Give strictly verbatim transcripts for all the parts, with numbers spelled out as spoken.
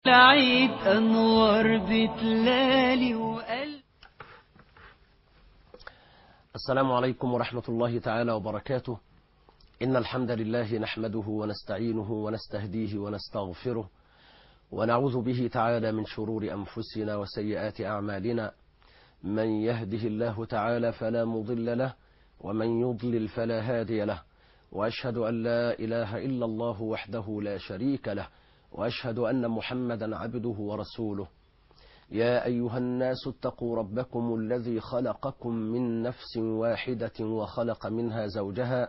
العيد أنوار بتلالي وقلب. السلام عليكم ورحمة الله تعالى وبركاته. إن الحمد لله نحمده ونستعينه ونستهديه ونستغفره ونعوذ به تعالى من شرور أنفسنا وسيئات أعمالنا. من يهده الله تعالى فلا مضل له ومن يضلل فلا هادي له، وأشهد أن لا إله إلا الله وحده لا شريك له، وأشهد أن محمدا عبده ورسوله. يا أيها الناس اتقوا ربكم الذي خلقكم من نفس واحدة وخلق منها زوجها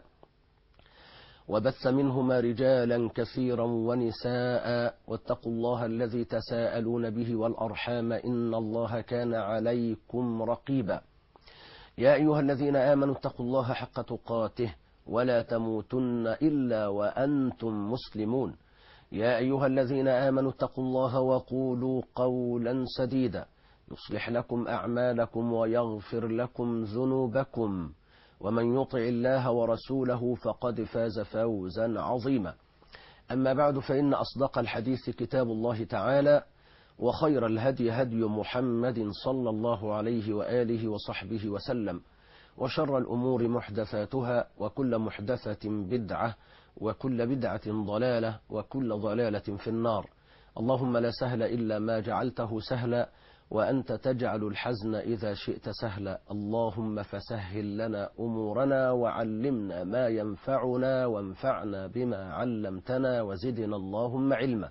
وبث منهما رجالا كثيرا ونساء، واتقوا الله الذي تساءلون به والأرحام إن الله كان عليكم رقيبا. يا أيها الذين آمنوا اتقوا الله حق تقاته ولا تموتن إلا وأنتم مسلمون. يا أيها الذين آمنوا اتقوا الله وقولوا قولا سديدا يصلح لكم أعمالكم ويغفر لكم ذنوبكم، ومن يطع الله ورسوله فقد فاز فوزا عظيما. أما بعد، فإن أصدق الحديث كتاب الله تعالى، وخير الهدي هدي محمد صلى الله عليه وآله وصحبه وسلم، وشر الأمور محدثاتها، وكل محدثة بدعة، وكل بدعة ضلالة، وكل ضلالة في النار. اللهم لا سهل إلا ما جعلته سهلا، وأنت تجعل الحزن إذا شئت سهلا. اللهم فسهل لنا أمورنا وعلمنا ما ينفعنا وانفعنا بما علمتنا وزدنا اللهم علما.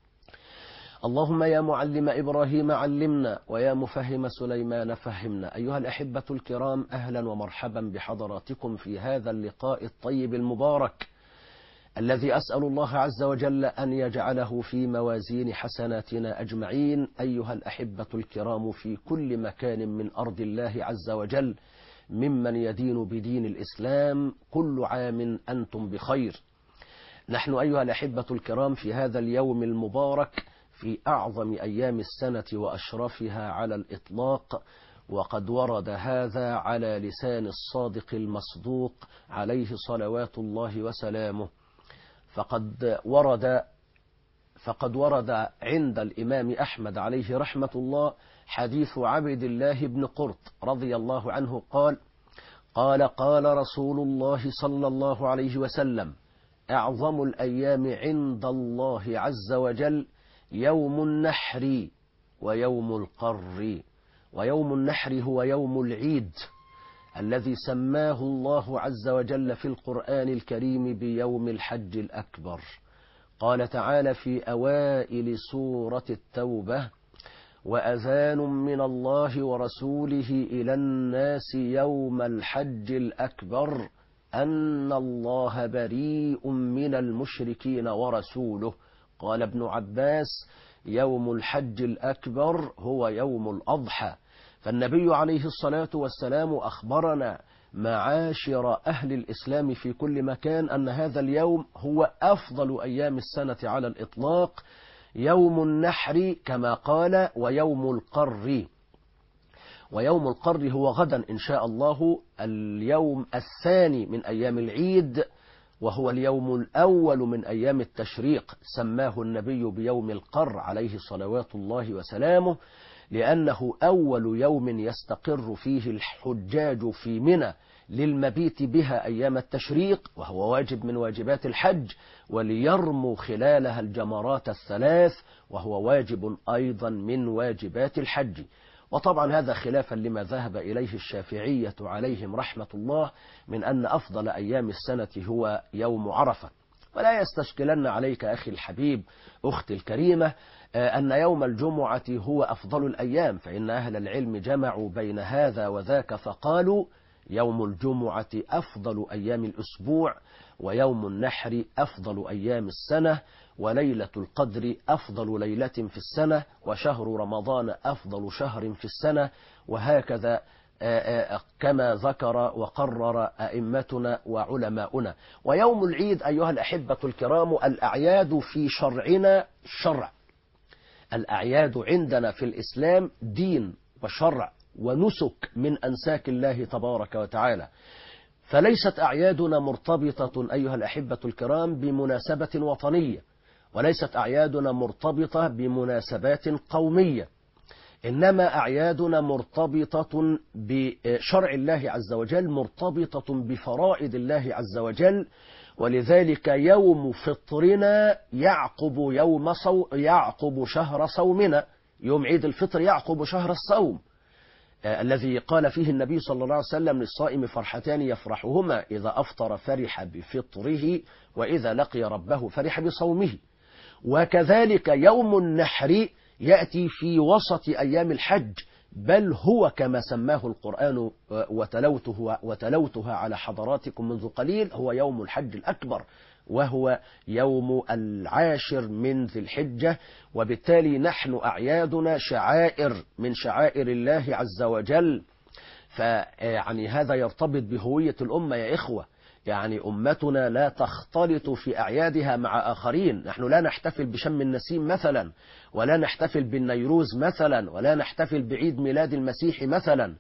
اللهم يا معلم إبراهيم علمنا، ويا مفهم سليمان فهمنا. أيها الأحبة الكرام، أهلا ومرحبا بحضراتكم في هذا اللقاء الطيب المبارك الذي أسأل الله عز وجل أن يجعله في موازين حسناتنا أجمعين. أيها الأحبة الكرام في كل مكان من أرض الله عز وجل، ممن يدين بدين الإسلام، كل عام أنتم بخير. نحن أيها الأحبة الكرام في هذا اليوم المبارك في أعظم أيام السنة وأشرفها على الإطلاق، وقد ورد هذا على لسان الصادق المصدوق عليه صلوات الله وسلامه. فقد ورد فقد ورد عند الإمام أحمد عليه رحمة الله حديث عبد الله بن قرط رضي الله عنه قال: قال قال رسول الله صلى الله عليه وسلم: أعظم الأيام عند الله عز وجل يوم النحر ويوم القر. ويوم النحر هو يوم العيد الذي سماه الله عز وجل في القرآن الكريم بيوم الحج الأكبر. قال تعالى في أوائل سورة التوبة: وأذان من الله ورسوله إلى الناس يوم الحج الأكبر أن الله بريء من المشركين ورسوله. قال ابن عباس: يوم الحج الأكبر هو يوم الأضحى. فالنبي عليه الصلاة والسلام أخبرنا معاشر أهل الإسلام في كل مكان أن هذا اليوم هو أفضل أيام السنة على الإطلاق، يوم النحر كما قال، ويوم القر. ويوم القر هو غدا إن شاء الله اليوم الثاني من أيام العيد، وهو اليوم الأول من أيام التشريق. سماه النبي بيوم القر عليه صلوات الله وسلامه، لأنه أول يوم يستقر فيه الحجاج في منى للمبيت بها أيام التشريق، وهو واجب من واجبات الحج، وليرموا خلالها الجمرات الثلاث، وهو واجب أيضا من واجبات الحج. وطبعا هذا خلافا لما ذهب إليه الشافعية عليهم رحمة الله من أن أفضل أيام السنة هو يوم عرفة. ولا يستشكلن عليك أخي الحبيب أختي الكريمة أن يوم الجمعة هو أفضل الأيام، فإن أهل العلم جمعوا بين هذا وذاك فقالوا: يوم الجمعة أفضل أيام الأسبوع، ويوم النحر أفضل أيام السنة، وليلة القدر أفضل ليلة في السنة، وشهر رمضان أفضل شهر في السنة، وهكذا كما ذكر وقرر أئمتنا وعلماؤنا. ويوم العيد أيها الأحبة الكرام، الأعياد في شرعنا شرع. الأعياد عندنا في الإسلام دين وشرع ونسك من أنساك الله تبارك وتعالى، فليست أعيادنا مرتبطة أيها الأحبة الكرام بمناسبة وطنية، وليست أعيادنا مرتبطة بمناسبات قومية، إنما أعيادنا مرتبطة بشرع الله عز وجل، مرتبطة بفرائض الله عز وجل. ولذلك يوم فطرنا يعقب يوم صو يعقب شهر صومنا، يوم عيد الفطر يعقب شهر الصوم، آه الذي قال فيه النبي صلى الله عليه وسلم: للصائم فرحتان يفرحهما، إذا أفطر فرح بفطره، وإذا لقي ربه فرح بصومه. وكذلك يوم النحر يأتي في وسط أيام الحج، بل هو كما سماه القرآن وتلوته, وتلوتها على حضراتكم منذ قليل، هو يوم الحج الأكبر، وهو يوم العاشر من ذي الحجة. وبالتالي نحن أعيادنا شعائر من شعائر الله عز وجل. فيعني هذا يرتبط بهوية الأمة يا إخوة، يعني أمتنا لا تختلط في أعيادها مع آخرين. نحن لا نحتفل بشم النسيم مثلا، ولا نحتفل بالنيروز مثلا، ولا نحتفل بعيد ميلاد المسيح مثلا.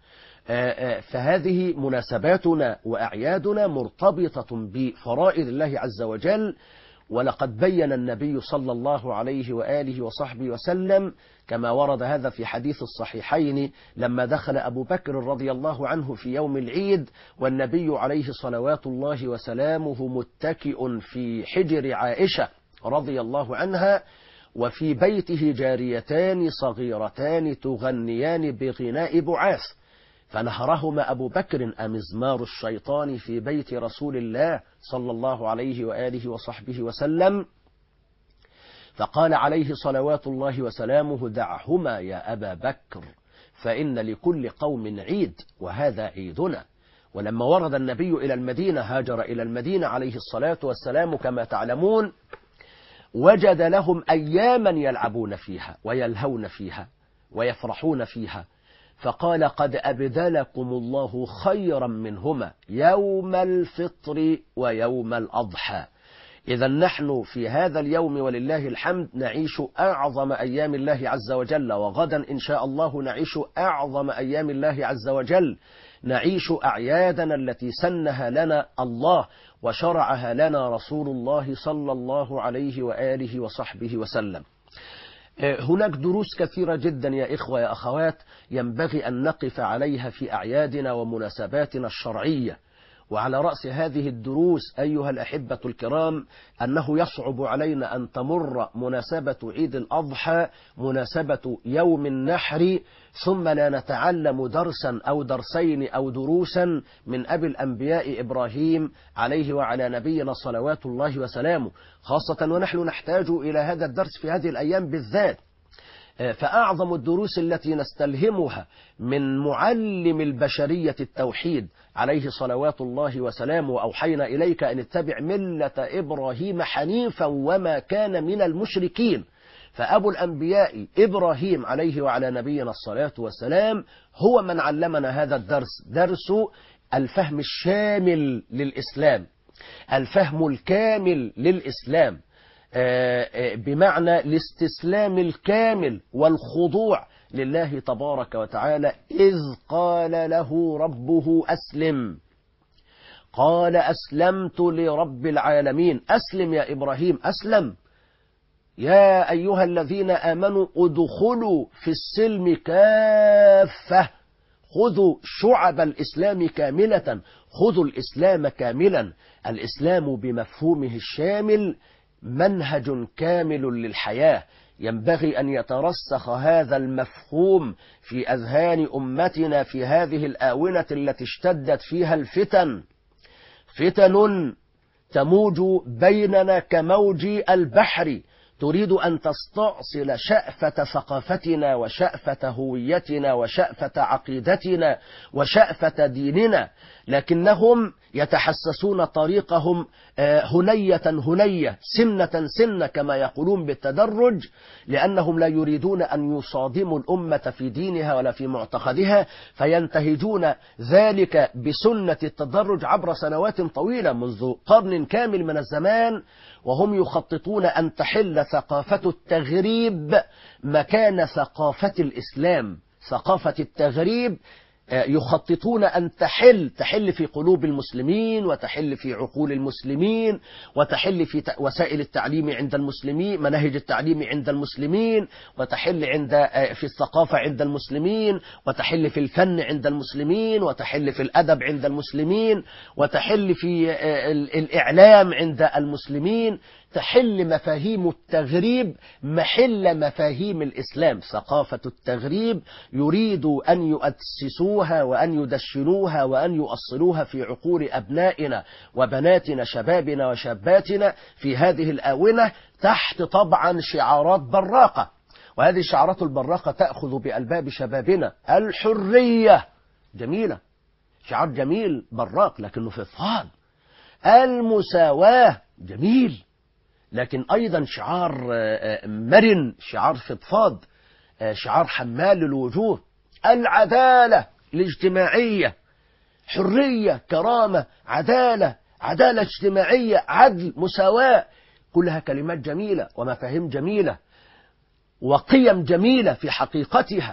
فهذه مناسباتنا وأعيادنا مرتبطة بفرائض الله عز وجل. ولقد بين النبي صلى الله عليه وآله وصحبه وسلم كما ورد هذا في حديث الصحيحين، لما دخل أبو بكر رضي الله عنه في يوم العيد والنبي عليه صلوات الله وسلامه متكئ في حجر عائشة رضي الله عنها، وفي بيته جاريتان صغيرتان تغنيان بغناء بعاث، فنهرهما أبو بكر أمزمار الشيطان في بيت رسول الله صلى الله عليه وآله وصحبه وسلم، فقال عليه صلوات الله وسلامه: دعهما يا أبا بكر، فإن لكل قوم عيد وهذا عيدنا. ولما ورد النبي إلى المدينة، هاجر إلى المدينة عليه الصلاة والسلام كما تعلمون، وجد لهم أياما يلعبون فيها ويلهون فيها ويفرحون فيها، فقال: قد أبدلكم الله خيرا منهما يوم الفطر ويوم الأضحى. إذا نحن في هذا اليوم ولله الحمد نعيش أعظم أيام الله عز وجل، وغدا إن شاء الله نعيش أعظم أيام الله عز وجل، نعيش أعيادنا التي سنها لنا الله وشرعها لنا رسول الله صلى الله عليه وآله وصحبه وسلم. هناك دروس كثيرة جدا يا إخوة يا أخوات ينبغي أن نقف عليها في أعيادنا ومناسباتنا الشرعية. وعلى رأس هذه الدروس أيها الأحبة الكرام أنه يصعب علينا أن تمر مناسبة عيد الأضحى، مناسبة يوم النحر، ثم لا نتعلم درسا أو درسين أو دروسا من أبي الأنبياء إبراهيم عليه وعلى نبينا صلوات الله وسلامه، خاصة ونحن نحتاج إلى هذا الدرس في هذه الأيام بالذات. فأعظم الدروس التي نستلهمها من معلم البشرية التوحيد عليه صلوات الله وسلامه: وأوحينا إليك أن اتبع ملة إبراهيم حنيفا وما كان من المشركين. فأبو الأنبياء إبراهيم عليه وعلى نبينا الصلاة والسلام هو من علمنا هذا الدرس، درس الفهم الشامل للإسلام، الفهم الكامل للإسلام، بمعنى الاستسلام الكامل والخضوع لله تبارك وتعالى. إذ قال له ربه أسلم، قال أسلمت لرب العالمين. أسلم يا إبراهيم، أسلم. يا أيها الذين آمنوا ادخلوا في السلم كافة، خذوا شعب الإسلام كاملة، خذوا الإسلام كاملا. الإسلام بمفهومه الشامل منهج كامل للحياة، ينبغي أن يترسخ هذا المفهوم في أذهان أمتنا في هذه الآونة التي اشتدت فيها الفتن، فتن تموج بيننا كموج البحر، تريد أن تستأصل شأفة ثقافتنا وشأفة هويتنا وشأفة عقيدتنا وشأفة ديننا، لكنهم يتحسسون طريقهم هنية هنية، سنة سنة كما يقولون بالتدرج، لأنهم لا يريدون أن يصادموا الأمة في دينها ولا في معتقدها، فينتهجون ذلك بسنة التدرج عبر سنوات طويلة منذ قرن كامل من الزمان، وهم يخططون أن تحل ثقافة التغريب مكان ثقافة الإسلام. ثقافة التغريب يخططون أن تحل تحل في قلوب المسلمين، وتحل في عقول المسلمين، وتحل في وسائل التعليم عند المسلمين، مناهج التعليم عند المسلمين، وتحل عند في الثقافة عند المسلمين، وتحل في الفن عند المسلمين، وتحل في الأدب عند المسلمين، وتحل في الإعلام عند المسلمين، تحل مفاهيم التغريب محل مفاهيم الإسلام. ثقافة التغريب يريدوا أن يؤسسوها وأن يدشنوها وأن يؤصلوها في عقول أبنائنا وبناتنا، شبابنا وشاباتنا في هذه الآونة، تحت طبعا شعارات براقة. وهذه الشعارات البراقة تأخذ بألباب شبابنا. الحرية جميلة، شعار جميل براق لكنه فضفاض. المساواة جميل لكن أيضا شعار مرن، شعار فضفاض، شعار حمال الوجوه. العدالة الاجتماعية، حرية، كرامة، عدالة، عدالة اجتماعية، عدل، مساواة، كلها كلمات جميلة ومفاهيم جميلة وقيم جميلة في حقيقتها،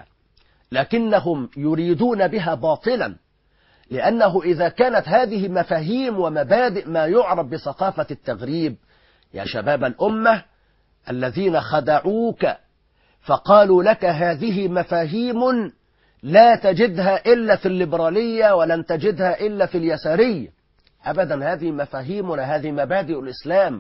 لكنهم يريدون بها باطلا. لأنه إذا كانت هذه مفاهيم ومبادئ ما يعرف بثقافة التغريب، يا شباب الأمة الذين خدعوك فقالوا لك هذه مفاهيم لا تجدها إلا في الليبرالية ولن تجدها إلا في اليسارية، أبدا. هذه مفاهيمنا، هذه مبادئ الإسلام،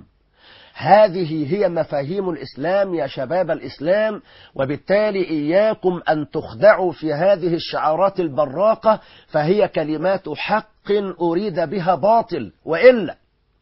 هذه هي مفاهيم الإسلام يا شباب الإسلام. وبالتالي إياكم أن تخدعوا في هذه الشعارات البراقة، فهي كلمات حق أريد بها باطل. وإلا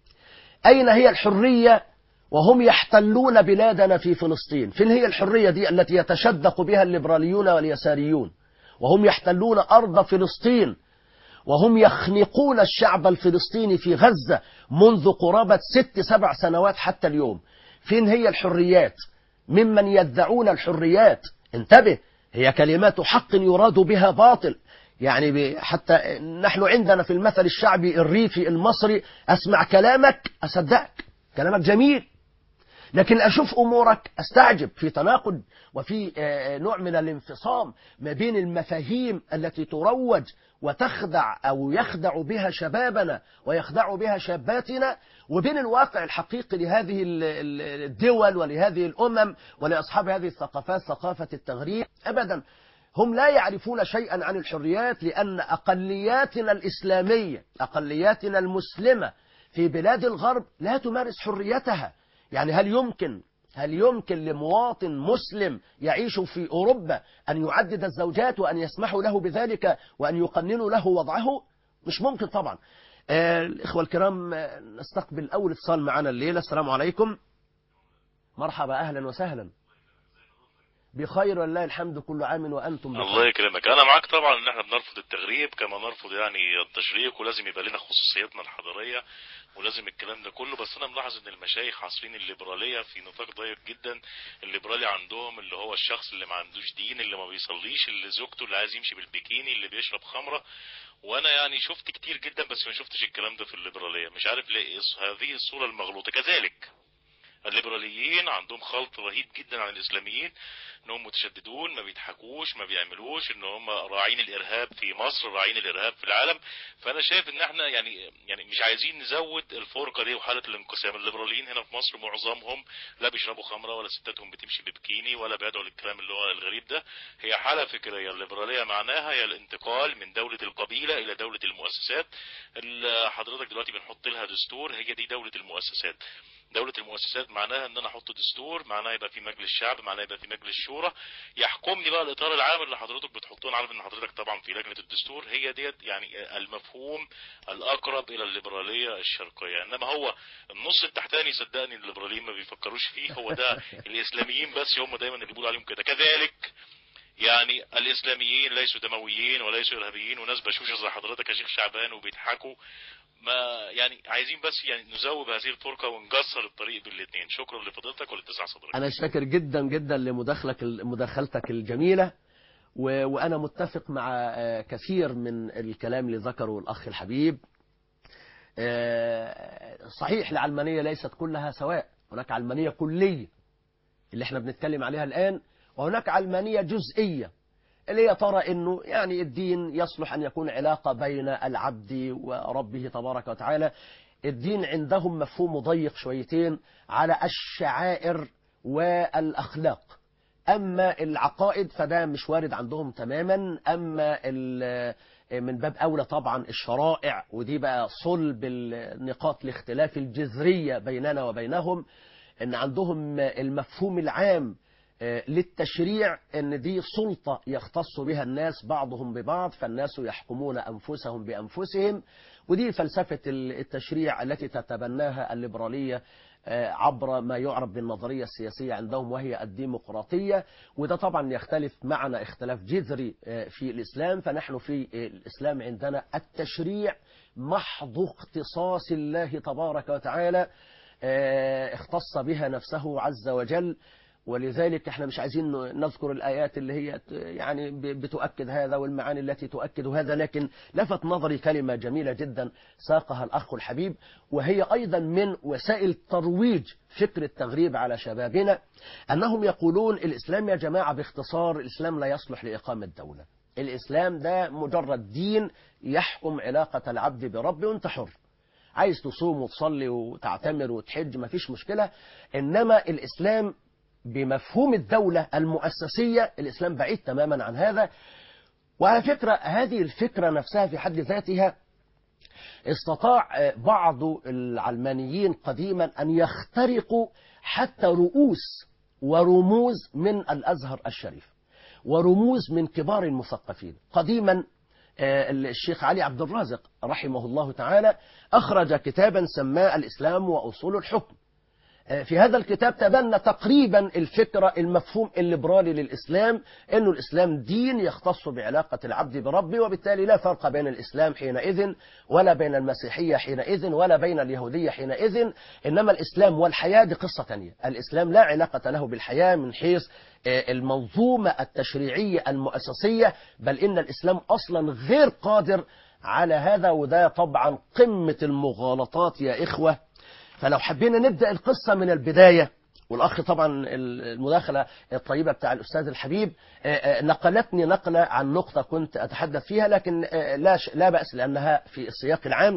أين هي الحرية وهم يحتلون بلادنا في فلسطين؟ فين هي الحرية دي التي يتشدق بها الليبراليون واليساريون وهم يحتلون أرض فلسطين، وهم يخنقون الشعب الفلسطيني في غزة منذ قرابة ست سبع سنوات حتى اليوم؟ فين هي الحريات ممن يدعون الحريات؟ انتبه، هي كلمات حق يراد بها باطل. يعني حتى نحن عندنا في المثل الشعبي الريفي المصري، أسمع كلامك أصدقك، كلامك جميل، لكن أشوف أمورك أستعجب، في تناقض وفي نوع من الانفصام ما بين المفاهيم التي تروج وتخدع أو يخدع بها شبابنا ويخدع بها شاباتنا، وبين الواقع الحقيقي لهذه الدول ولهذه الأمم ولأصحاب هذه الثقافات، ثقافة التغريب. أبدا، هم لا يعرفون شيئا عن الحريات، لأن أقلياتنا الإسلامية، أقلياتنا المسلمة في بلاد الغرب لا تمارس حريتها. يعني هل يمكن هل يمكن لمواطن مسلم يعيش في أوروبا أن يعدد الزوجات وأن يسمحوا له بذلك وأن يقننوا له وضعه؟ مش ممكن طبعا. آه الإخوة الكرام، آه نستقبل أول اتصال معنا الليلة. السلام عليكم. مرحبا، أهلا وسهلا. بخير والله الحمد، كل عام وأنتم بخير. الله يكرمك. أنا معاك طبعا إن احنا بنرفض التغريب كما نرفض يعني التشريق، ولازم يبقى لنا خصوصياتنا الحضارية ولازم الكلام ده كله. بس أنا ملاحظ إن المشايخ عاصرين الليبرالية في نطاق ضيق جدا. الليبرالي عندهم اللي هو الشخص اللي ما عندوش دين، اللي ما بيصليش، اللي زوجته اللي عايز يمشي بالبيكيني، اللي بيشرب خمرة. وانا يعني شفت كتير جدا بس ما شفتش الكلام ده في الليبرالية، مش عارف ليه هذه الصورة المغلوطة. كذلك الليبراليين عندهم خلط رهيب جدا عن الاسلاميين، انهم متشددون، ما بيضحكوش، ما بيعملوش، ان هم راعين الارهاب في مصر، راعين الارهاب في العالم. فانا شايف ان احنا يعني يعني مش عايزين نزود الفرقه دي وحاله الانقسام. الليبراليين هنا في مصر معظمهم لا بيشربوا خمره ولا ستاتهم بتمشي ببكيني ولا بيدعوا للكلام اللي هو الغريب ده. هي حاله فكريه. الليبراليه معناها هي الانتقال من دوله القبيله الى دوله المؤسسات. حضرتك دلوقتي بنحط لها دستور، هي دي دوله المؤسسات. دولة المؤسسات معناها ان انا احط دستور، معناها يبقى في مجلس شعب، معناها يبقى في مجلس شورى يحكمني بقى الاطار العام اللي حضرتك بتحطوه. انا عارف ان حضرتك طبعا في لجنة الدستور. هي ديت يعني المفهوم الاقرب الى الليبرالية الشرقية. انما هو النص التحتاني صدقني الليبراليين ما بيفكروش فيه، هو ده الاسلاميين بس هم دايما اللي بيقولوا عليهم كده. كذلك يعني الاسلاميين ليسوا دمويين وليسوا ارهابيين وناس بشوشة زي حضرتك يا شيخ شعبان وبيضحكوا. ما يعني عايزين بس يعني نزوب هذه الفرقة ونجسر الطريق بالاثنين. شكرا لفضيلتك ولاتساع صدرك. أنا شاكر جدا جدا لمداخلتك مداخلتك الجميلة، و... وأنا متفق مع كثير من الكلام اللي ذكره الأخ الحبيب. صحيح العلمانية ليست كلها سواء، هناك علمانية كلية اللي احنا بنتكلم عليها الآن، وهناك علمانية جزئية اللي هي ترى أنه يعني الدين يصلح أن يكون علاقة بين العبد وربه تبارك وتعالى. الدين عندهم مفهوم ضيق شويتين على الشعائر والأخلاق، أما العقائد فده مش وارد عندهم تماما. أما من باب أولى طبعا الشرائع، ودي بقى صلب النقاط الاختلاف الجذرية بيننا وبينهم، أن عندهم المفهوم العام للتشريع أن دي سلطة يختص بها الناس بعضهم ببعض، فالناس يحكمون أنفسهم بأنفسهم. ودي فلسفة التشريع التي تتبناها الليبرالية عبر ما يعرف بالنظرية السياسية عندهم، وهي الديمقراطية. وده طبعا يختلف معنا اختلاف جذري في الإسلام. فنحن في الإسلام عندنا التشريع محض اختصاص الله تبارك وتعالى، اختص بها نفسه عز وجل. ولذلك احنا مش عايزين نذكر الآيات اللي هي يعني بتؤكد هذا والمعاني التي تؤكد هذا، لكن لفت نظري كلمة جميلة جدا ساقها الأخ الحبيب، وهي أيضا من وسائل ترويج فكر التغريب على شبابنا، أنهم يقولون الإسلام يا جماعة باختصار الإسلام لا يصلح لإقامة دولة. الإسلام ده مجرد دين يحكم علاقة العبد بربه، وانت حر، عايز تصوم وتصلي وتعتمر وتحج مفيش مشكلة. إنما الإسلام بمفهوم الدولة المؤسسية، الإسلام بعيد تماما عن هذا. وعلى فكرة هذه الفكرة نفسها في حد ذاتها استطاع بعض العلمانيين قديما أن يخترقوا حتى رؤوس ورموز من الأزهر الشريف ورموز من كبار المثقفين. قديما الشيخ علي عبد الرازق رحمه الله تعالى أخرج كتابا سماه الإسلام وأصول الحكم. في هذا الكتاب تبنى تقريبا الفكرة المفهوم الليبرالي للإسلام، أنه الإسلام دين يختص بعلاقة العبد بربه، وبالتالي لا فرق بين الإسلام حينئذ ولا بين المسيحية حينئذ ولا بين اليهودية حينئذ. إنما الإسلام والحياة دي قصة تانية. الإسلام لا علاقة له بالحياة من حيث المنظومة التشريعية المؤسسية، بل إن الإسلام أصلا غير قادر على هذا. وده طبعا قمة المغالطات يا إخوة. فلو حبينا نبدأ القصة من البداية، والأخ طبعا المداخلة الطيبة بتاع الأستاذ الحبيب نقلتني نقلة عن نقطة كنت أتحدث فيها، لكن لا لا بأس لأنها في السياق العام.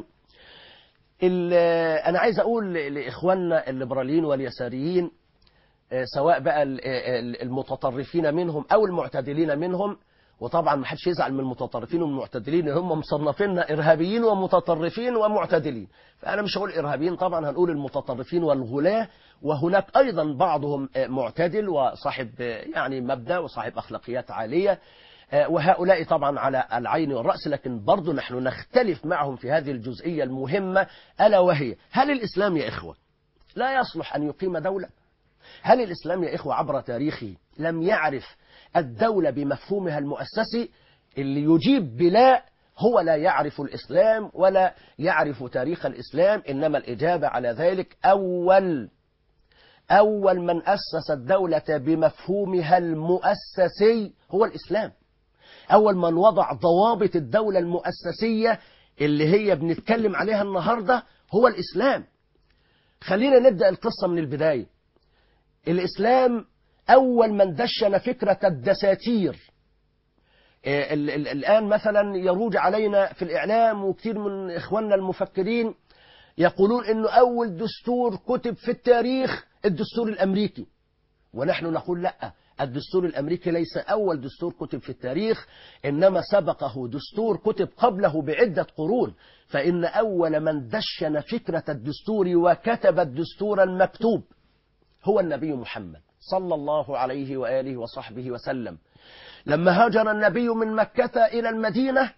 أنا عايز أقول لإخواننا الليبراليين واليساريين، سواء بقى المتطرفين منهم أو المعتدلين منهم، وطبعا ما حدش يزعل من المتطرفين والمعتدلين، هم مصنفيننا إرهابيين ومتطرفين ومعتدلين، فأنا مش هقول إرهابيين طبعا، هنقول المتطرفين والغلاة. وهناك أيضا بعضهم معتدل وصاحب يعني مبدأ وصاحب أخلاقيات عالية، وهؤلاء طبعا على العين والرأس. لكن برضو نحن نختلف معهم في هذه الجزئية المهمة، ألا وهي هل الإسلام يا إخوة لا يصلح أن يقيم دولة؟ هل الإسلام يا إخوة عبر تاريخه لم يعرف الدولة بمفهومها المؤسسي؟ اللي يجيب بلا هو لا يعرف الإسلام ولا يعرف تاريخ الإسلام. إنما الإجابة على ذلك أول أول من أسس الدولة بمفهومها المؤسسي هو الإسلام. أول من وضع ضوابط الدولة المؤسسية اللي هي بنتكلم عليها النهاردة هو الإسلام. خلينا نبدأ القصة من البداية. الإسلام أول من دشن فكرة الدساتير. الآن مثلا يروج علينا في الإعلام وكثير من إخواننا المفكرين يقولون أنه أول دستور كتب في التاريخ الدستور الأمريكي، ونحن نقول لا، الدستور الأمريكي ليس أول دستور كتب في التاريخ، إنما سبقه دستور كتب قبله بعدة قرون. فإن أول من دشن فكرة الدستور وكتب الدستور المكتوب هو النبي محمد صلى الله عليه وآله وصحبه وسلم. لما هاجر النبي من مكة إلى المدينة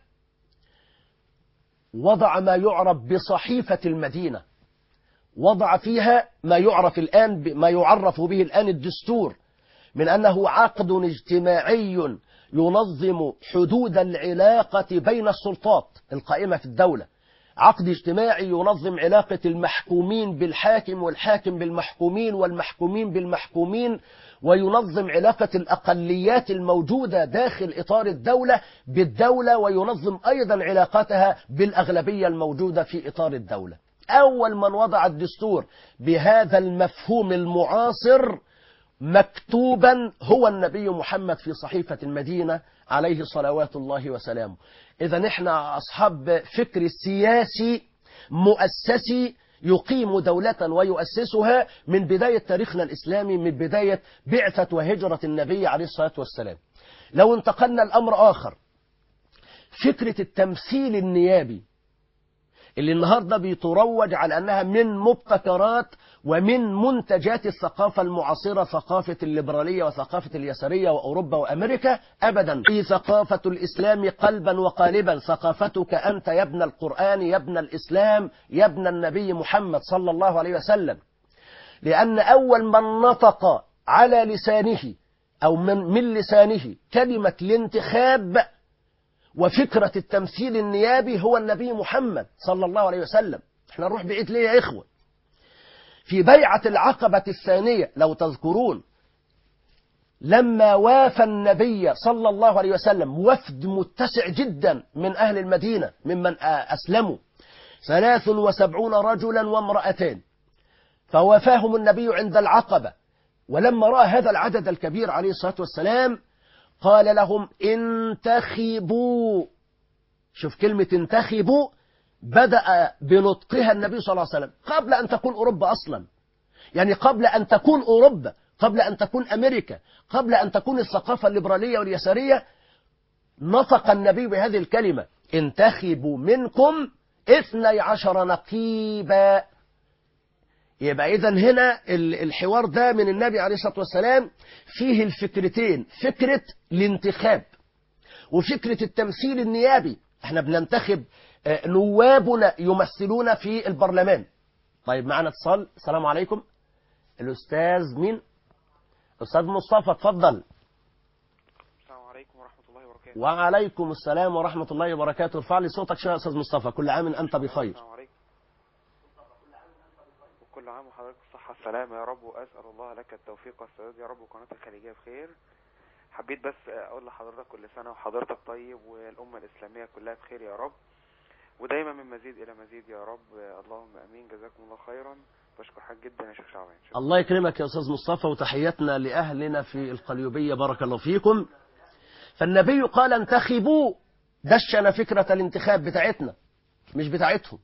وضع ما يعرف بصحيفة المدينة، وضع فيها ما يعرف الآن ما يعرف به الآن الدستور، من أنه عقد اجتماعي ينظم حدود العلاقة بين السلطات القائمة في الدولة، عقد اجتماعي ينظم علاقة المحكومين بالحاكم والحاكم بالمحكومين والمحكومين بالمحكومين، وينظم علاقة الأقليات الموجودة داخل إطار الدولة بالدولة، وينظم أيضا علاقتها بالأغلبية الموجودة في إطار الدولة. أول من وضع الدستور بهذا المفهوم المعاصر مكتوبا هو النبي محمد في صحيفة المدينة عليه صلوات الله وسلامه. إذا احنا أصحاب فكر سياسي مؤسسي يقيم دولة ويؤسسها من بداية تاريخنا الإسلامي، من بداية بعثة وهجرة النبي عليه الصلاة والسلام. لو انتقلنا الأمر آخر، فكرة التمثيل النيابي اللي النهاردة بيتروج على أنها من مبتكرات ومن منتجات الثقافة المعاصرة، ثقافة الليبرالية وثقافة اليسارية وأوروبا وأمريكا. أبدا، هي ثقافة الإسلام قلبا وقالبا، ثقافتك أنت يا ابن القرآن، يا ابن الإسلام، يا ابن النبي محمد صلى الله عليه وسلم. لأن أول من نطق على لسانه أو من, من لسانه كلمة الانتخاب وفكرة التمثيل النيابي هو النبي محمد صلى الله عليه وسلم. احنا نروح بعيد ليه يا إخوة؟ في بيعة العقبة الثانية لو تذكرون، لما وافى النبي صلى الله عليه وسلم وفد متسع جدا من أهل المدينة ممن أسلموا، ثلاث وسبعون رجلا وامرأتين، فوافاهم النبي عند العقبة. ولما رأى هذا العدد الكبير عليه الصلاة والسلام قال لهم انتخبوا. شوف كلمة انتخبوا بدأ بنطقها النبي صلى الله عليه وسلم قبل أن تكون أوروبا أصلا، يعني قبل أن تكون أوروبا، قبل أن تكون أمريكا، قبل أن تكون الثقافة الليبرالية واليسارية، نطق النبي بهذه الكلمة: انتخبوا منكم اثني عشر نقيبا. يبقى إذن هنا الحوار ده من النبي عليه الصلاة والسلام فيه الفكرتين، فكرة الانتخاب وفكرة التمثيل النيابي. احنا بننتخب نوابنا يمثلون في البرلمان. طيب معنا اتصال. السلام عليكم. الأستاذ مين؟ أستاذ مصطفى، اتفضل. السلام عليكم ورحمة الله وبركاته. وعليكم السلام ورحمة الله وبركاته. ارفع لي صوتك شوية يا أستاذ مصطفى. كل عام أنت بخير. السلام عليكم. وكل عام وحضرتك بالصحة والسلامة يا رب، وأسأل الله لك التوفيق والسداد يا رب، وقناة الخليجية بخير. حبيت بس أقول لحضرتك كل سنة وحضرتك طيب، والأمة الإسلامية كلها بخير يا رب، ودايما من مزيد إلى مزيد يا رب، اللهم أمين. جزاكم الله خيرا. بشكر حضرتك جدا يا شيخ شعبان. الله يكرمك يا أستاذ مصطفى، وتحياتنا لأهلنا في القليوبية، بارك الله فيكم. فالنبي قال انتخبوا، دشنا فكرة الانتخاب بتاعتنا مش بتاعتهم.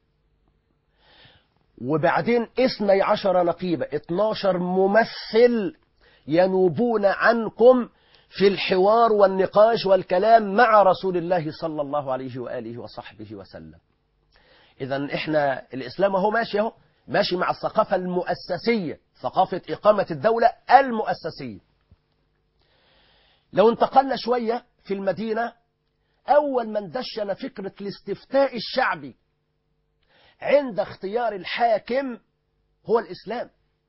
وبعدين اثني عشر نقيبة، اتناشر ممثل ينوبون عنكم في الحوار والنقاش والكلام مع رسول الله صلى الله عليه وآله وصحبه وسلم. إذن إحنا الإسلام هو ماشي اهو، ماشي مع الثقافة المؤسسية، ثقافة إقامة الدولة المؤسسية. لو انتقلنا شوية في المدينة، أول من دشن فكرة الاستفتاء الشعبي عند اختيار الحاكم هو الإسلام.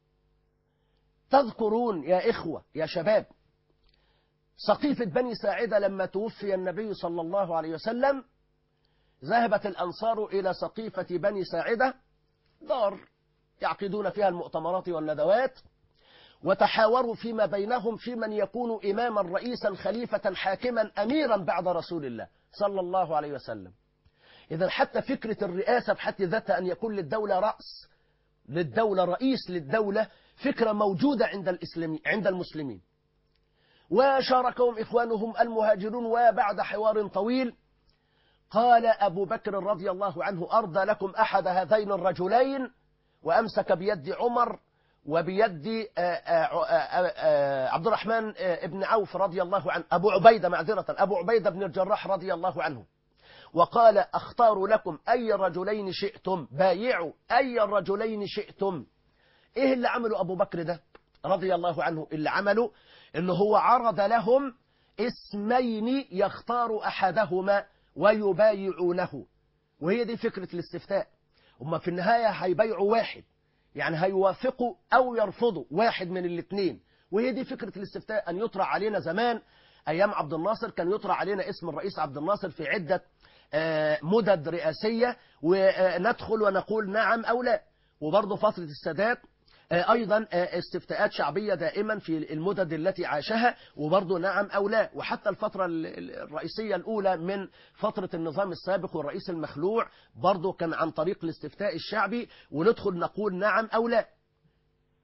تذكرون يا إخوة يا شباب سقيفة بني ساعدة لما توفي النبي صلى الله عليه وسلم، ذهبت الأنصار إلى سقيفة بني ساعدة، دار يعقدون فيها المؤتمرات والندوات، وتحاوروا فيما بينهم في من يكون إماما رئيسا خليفة حاكما أميرا بعد رسول الله صلى الله عليه وسلم. إذا حتى فكرة الرئاسة بحد ذاتها أن يكون للدولة رأس، للدولة رئيس للدولة، فكرة موجودة عند الإسلامي عند المسلمين. وشاركهم إخوانهم المهاجرون. وبعد حوار طويل قال أبو بكر رضي الله عنه: أرضى لكم أحد هذين الرجلين، وأمسك بيد عمر وبيد عبد الرحمن بن عوف رضي الله عنه، أبو عبيدة معذرة أبو عبيدة بن الجراح رضي الله عنه، وقال: أختار لكم أي الرجلين شئتم، بايعوا أي الرجلين شئتم. إيه اللي عمله أبو بكر ده رضي الله عنه؟ اللي عمله إنه هو عرض لهم اسمين يختار أحدهما ويبايعونه، وهي دي فكرة الاستفتاء. هم في النهاية هيبايعوا واحد، يعني هيوافقوا أو يرفضوا واحد من الاثنين، وهي دي فكرة الاستفتاء. أن يطرح علينا زمان أيام عبد الناصر كان يطرح علينا اسم الرئيس عبد الناصر في عدة مدد رئاسية، وندخل ونقول نعم أو لا. وبرضه فترة السادات أيضا استفتاءات شعبية دائما في المدد التي عاشها، وبرضه نعم أو لا. وحتى الفترة الرئيسية الأولى من فترة النظام السابق والرئيس المخلوع برضه كان عن طريق الاستفتاء الشعبي، وندخل نقول نعم أو لا.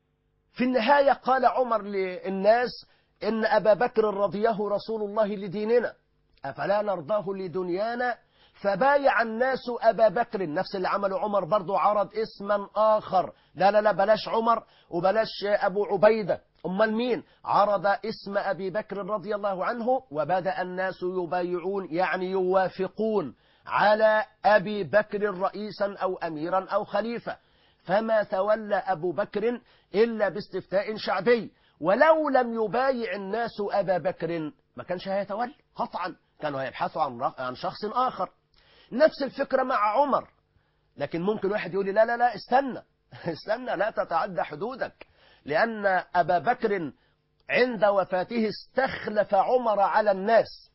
في النهاية قال عمر للناس إن أبا بكر رضيه رسول الله لديننا أفلا نرضاه لدنيانا، فبايع الناس أبا بكر. نفس اللي عمله عمر برضو، عرض اسما آخر، لا لا لا بلاش عمر وبلاش أبو عبيدة، أمال مين؟ عرض اسم أبي بكر رضي الله عنه، وبدأ الناس يبايعون يعني يوافقون على أبي بكر رئيسا أو أميرا أو خليفة. فما تولى أبو بكر إلا باستفتاء شعبي، ولو لم يبايع الناس أبا بكر ما كانش هيتولى قطعا، كانوا هيبحثوا عن عن شخص آخر. نفس الفكرة مع عمر. لكن ممكن واحد يقول لي لا لا لا استنى استنى لا تتعدى حدودك، لأن أبا بكر عند وفاته استخلف عمر على الناس،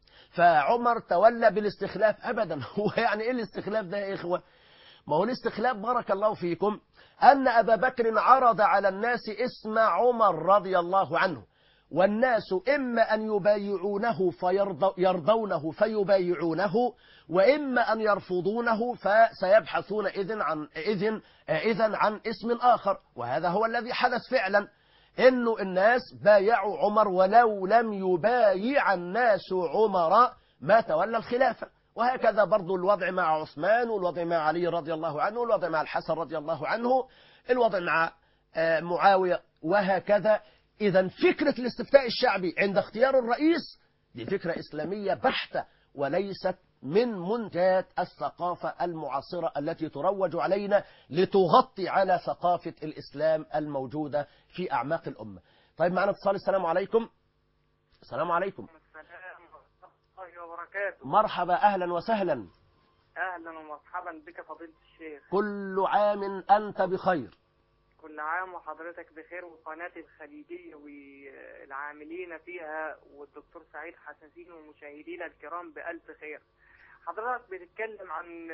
فعمر تولى بالاستخلاف أبدا. هو يعني إيه الاستخلاف ده يا إخوة؟ ما هو الاستخلاف بارك الله فيكم أن أبا بكر عرض على الناس اسم عمر رضي الله عنه، والناس إما أن يبايعونه فيرضونه فيبايعونه، وإما أن يرفضونه فسيبحثون إذن عن إذن إذن عن اسم آخر. وهذا هو الذي حدث فعلا، إنه الناس بايعوا عمر، ولو لم يبايع الناس عمر ما تولى الخلافة. وهكذا برضو الوضع مع عثمان، والوضع مع علي رضي الله عنه، والوضع مع الحسن رضي الله عنه، الوضع مع معاوية، وهكذا. إذا فكرة الاستفتاء الشعبي عند اختيار الرئيس دي فكرة إسلامية بحتة، وليست من منتجات الثقافة المعاصرة التي تروج علينا لتغطي على ثقافة الإسلام الموجودة في أعماق الأمة. طيب معنا اتصال. السلام عليكم. السلام عليكم. السلام ورحمة الله وبركاته. مرحبا، أهلا وسهلا. أهلا ومرحبا بك فضيلة الشيخ. كل عام أنت بخير. كل عام وحضرتك بخير، وقناة الخليجية والعاملين فيها والدكتور سعيد حساسين ومشاهدينا الكرام بألف خير. حضرتك بتتكلم عن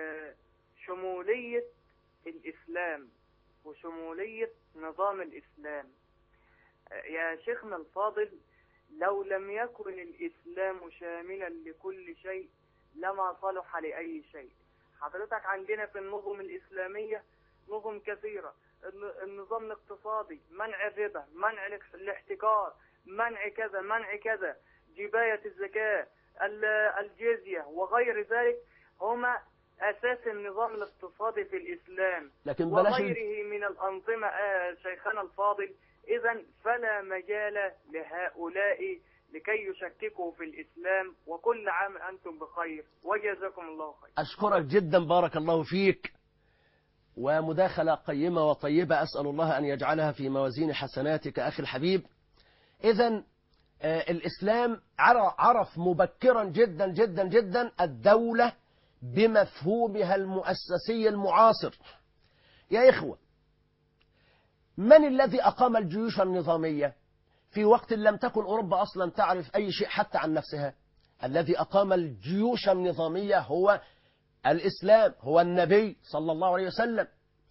شمولية الإسلام وشمولية نظام الإسلام. يا شيخنا الفاضل، لو لم يكن الإسلام شاملا لكل شيء لما صلح لأي شيء. حضرتك عندنا في النظم الإسلامية نظم كثيرة، النظام الاقتصادي، منع الربا، منع الاحتكار، منع كذا منع كذا، جباية الزكاة، الجزية وغير ذلك، هما أساس النظام الاقتصادي في الإسلام، لكن بلاش وغيره من الأنظمة. آه شيخنا الفاضل، إذا فلا مجال لهؤلاء لكي يشككوا في الإسلام. وكل عام أنتم بخير وجزاكم الله خير. أشكرك جدا، بارك الله فيك، ومداخلة قيمة وطيبة، أسأل الله أن يجعلها في موازين حسناتك أخي الحبيب. إذن الإسلام عرف مبكرا جدا جدا جدا الدولة بمفهومها المؤسسي المعاصر. يا إخوة، من الذي أقام الجيوش النظامية في وقت لم تكن أوروبا أصلا تعرف أي شيء حتى عن نفسها؟ الذي أقام الجيوش النظامية هو الإسلام، هو النبي صلى الله عليه وسلم.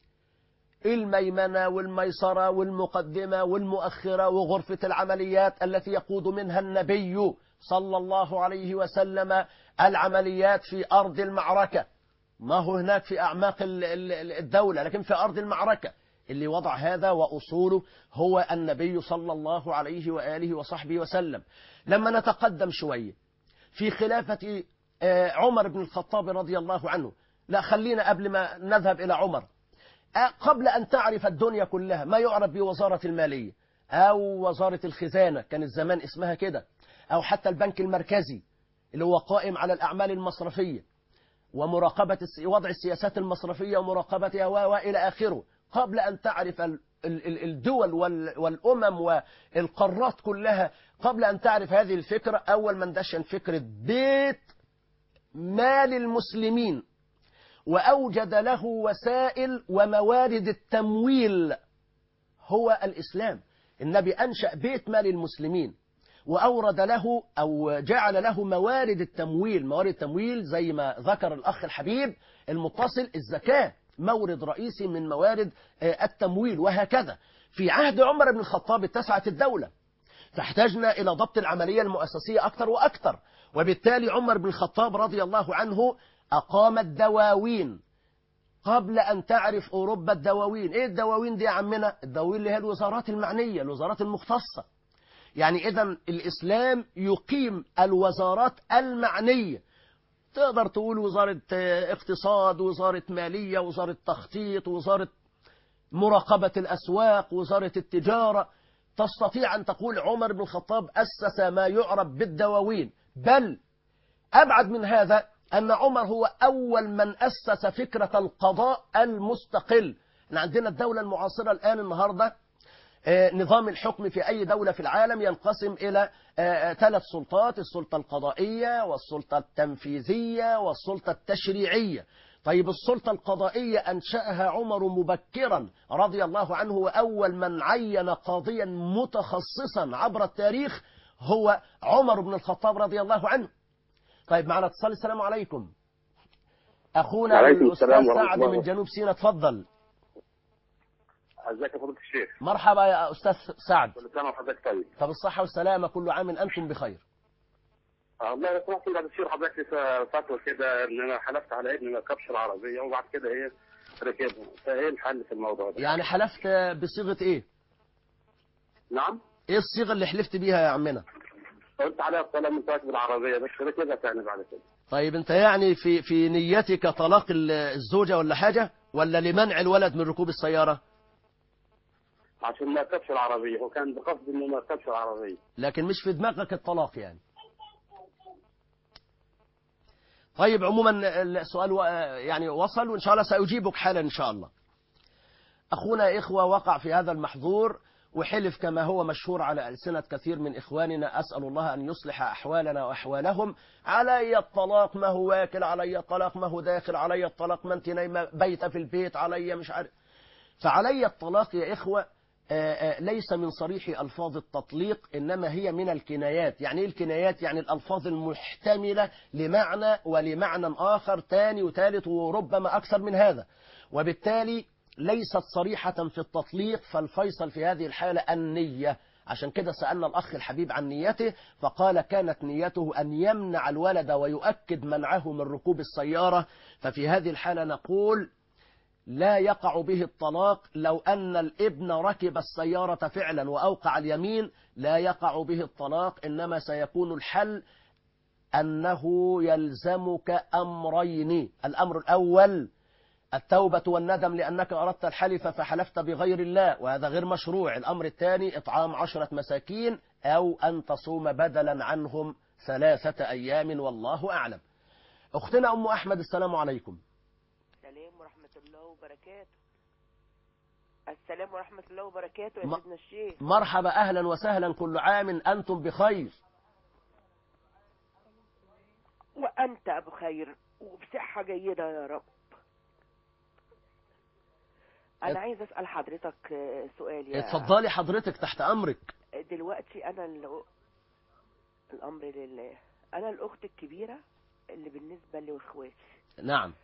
الميمنة والميسرة والمقدمة والمؤخرة وغرفة العمليات التي يقود منها النبي صلى الله عليه وسلم العمليات في أرض المعركة، ما هو هناك في أعماق الدولة، لكن في أرض المعركة. اللي وضع هذا وأصوله هو النبي صلى الله عليه وآله وصحبه وسلم. لما نتقدم شوية في خلافة عمر بن الخطاب رضي الله عنه، لا خلينا قبل ما نذهب إلى عمر، قبل أن تعرف الدنيا كلها ما يعرف بوزارة المالية أو وزارة الخزانة، كان الزمان اسمها كده، أو حتى البنك المركزي اللي هو قائم على الأعمال المصرفية ومراقبة وضع السياسات المصرفية ومراقبتها وإلى آخره. قبل أن تعرف الدول والأمم والقارات كلها، قبل أن تعرف هذه الفكرة، أول من دشن فكرة بيت مال المسلمين وأوجد له وسائل وموارد التمويل هو الإسلام. النبي أنشأ بيت مال المسلمين وأورد له أو جعل له موارد التمويل. موارد التمويل زي ما ذكر الأخ الحبيب المتصل، الزكاة مورد رئيسي من موارد التمويل، وهكذا. في عهد عمر بن الخطاب اتسعت الدولة، فاحتاجنا إلى ضبط العملية المؤسسية أكثر وأكثر، وبالتالي عمر بن الخطاب رضي الله عنه أقام الدواوين قبل أن تعرف أوروبا الدواوين. إيه الدواوين دي يا عمنا؟ الدواوين اللي هي الوزارات المعنية، الوزارات المختصة. يعني إذا الإسلام يقيم الوزارات المعنية. تقدر تقول وزارة اقتصاد، وزارة مالية، وزارة تخطيط، وزارة مراقبة الأسواق، وزارة التجارة. تستطيع أن تقول عمر بن الخطاب أسس ما يعرف بالدواوين. بل أبعد من هذا، أن عمر هو أول من أسس فكرة القضاء المستقل. عندنا الدولة المعاصرة الآن النهاردة، نظام الحكم في أي دولة في العالم ينقسم إلى ثلاث سلطات: السلطة القضائية، والسلطة التنفيذية، والسلطة التشريعية. طيب السلطة القضائية أنشأها عمر مبكرا رضي الله عنه، وأول من عين قاضيا متخصصا عبر التاريخ هو عمر بن الخطاب رضي الله عنه. طيب معنا اتصال. السلام عليكم. أخونا الأستاذ سعد من جنوب سيناء، تفضل. ازيك يا فضيلة الشيخ؟ مرحبا يا أستاذ سعد. كل سنة وحضرتك طيب. طب الصحة والسلامة، كل عام أنتم بخير. الله يسمحك بعد الشيخ، حضرتك لسه فتوى كده ان انا حلفت على ابني ما يركبش العربية وبعد كده ايه ركبها، فايه الحل في الموضوع ده؟ يعني حلفت بصيغة إيه؟ نعم؟ إيه الصيغة اللي حلفت بيها يا عمنا؟ قلت عليها الطلاق من راكب العربية بس ركبها تاني بعد كده. طيب أنت يعني في في نيتك طلاق الزوجة ولا حاجة، ولا لمنع الولد من ركوب السيارة؟ عشان ما يركبش العربية، هو كان بقصد انه ما يركبش العربية. لكن مش في دماغك الطلاق يعني. طيب عموما السؤال يعني وصل، وإن شاء الله سأجيبك حالا إن شاء الله. أخونا إخوة وقع في هذا المحظور وحلف كما هو مشهور على ألسنة كثير من إخواننا. أسأل الله أن يصلح أحوالنا وأحوالهم. علي الطلاق، ما هو واكل، علي الطلاق ما هو داخل، علي الطلاق ما أنت نايمة بيت في البيت، علي مش عارف. فعلي الطلاق يا إخوة ليس من صريح ألفاظ التطليق، إنما هي من الكنايات. يعني إيه الكنايات؟ يعني الألفاظ المحتملة لمعنى ولمعنى آخر تاني وثالث وربما أكثر من هذا، وبالتالي ليست صريحة في التطليق. فالفيصل في هذه الحالة النية. عشان كده سألنا الأخ الحبيب عن نيته، فقال كانت نيته أن يمنع الولد ويؤكد منعه من ركوب السيارة. ففي هذه الحالة نقول لا يقع به الطلاق. لو أن الابن ركب السيارة فعلا وأوقع اليمين لا يقع به الطلاق، إنما سيكون الحل أنه يلزمك أمرين. الأمر الأول التوبة والندم لأنك أردت الحلف فحلفت بغير الله، وهذا غير مشروع. الأمر الثاني إطعام عشرة مساكين أو أن تصوم بدلا عنهم ثلاثة أيام، والله أعلم. أختنا أم أحمد، السلام عليكم. السلام ورحمة الله وبركاته. السلام ورحمة الله وبركاته يا م... سيدنا الشيخ. مرحبا، أهلا وسهلا، كل عام أنتم بخير. وأنت بخير وبصحة جيدة يا رب. أنا عايز أسأل حضرتك سؤال. يا اتفضلي حضرتك، تحت أمرك. دلوقتي أنا ال... الأمر لله. أنا الأخت الكبيرة اللي بالنسبة لإخواتي. نعم.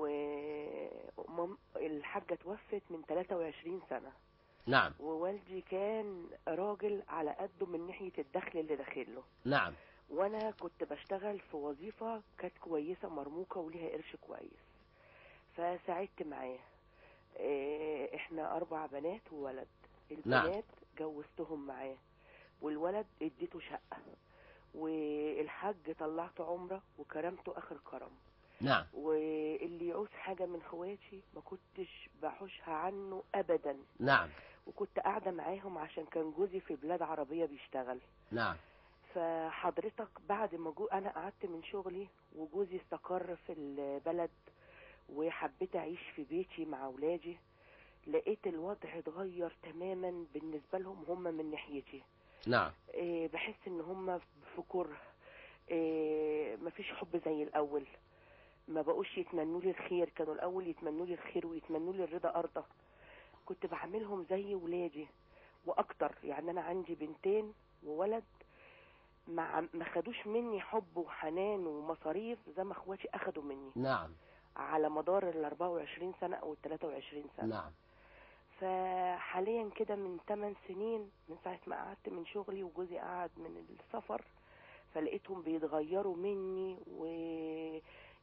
والحاجة توفت من ثلاثة وعشرين سنة. نعم. ووالدي كان راجل على قده من ناحية الدخل اللي داخله. نعم. وانا كنت بشتغل في وظيفة كانت كويسة مرموقة وليها قرش كويس، فساعدت معاه. اه احنا اربع بنات وولد. البنات نعم. جوزتهم معاه، والولد اديته شقة، والحاج طلعت عمرة وكرمته اخر كرم. نعم. واللي يعوز حاجة من خواتي ما كنتش بحوشها عنه ابدا. نعم. وكنت قاعدة معاهم عشان كان جوزي في بلاد عربية بيشتغل. نعم. فحضرتك بعد ما جو انا قعدت من شغلي وجوزي استقر في البلد وحبيت اعيش في بيتي مع اولادي، لقيت الوضع اتغير تماما بالنسبة لهم هم من ناحيتي. نعم. إيه بحس ان هم في كره، إيه مفيش حب زي الاول، ما بقوش يتمنوا لي الخير. كانوا الاول يتمنوا لي الخير ويتمنوا لي الرضا ارضى. كنت بعملهم زي ولادي واكتر. يعني انا عندي بنتين وولد ما ما خدوش مني حب وحنان ومصاريف زي ما اخواتي اخدوا مني. نعم. على مدار ال أربعة وعشرين سنة او ال ثلاثة وعشرين سنة. نعم. فحاليا كده من ثمان سنين من ساعة ما قعدت من شغلي وجوزي قعد من السفر، فلقيتهم بيتغيروا مني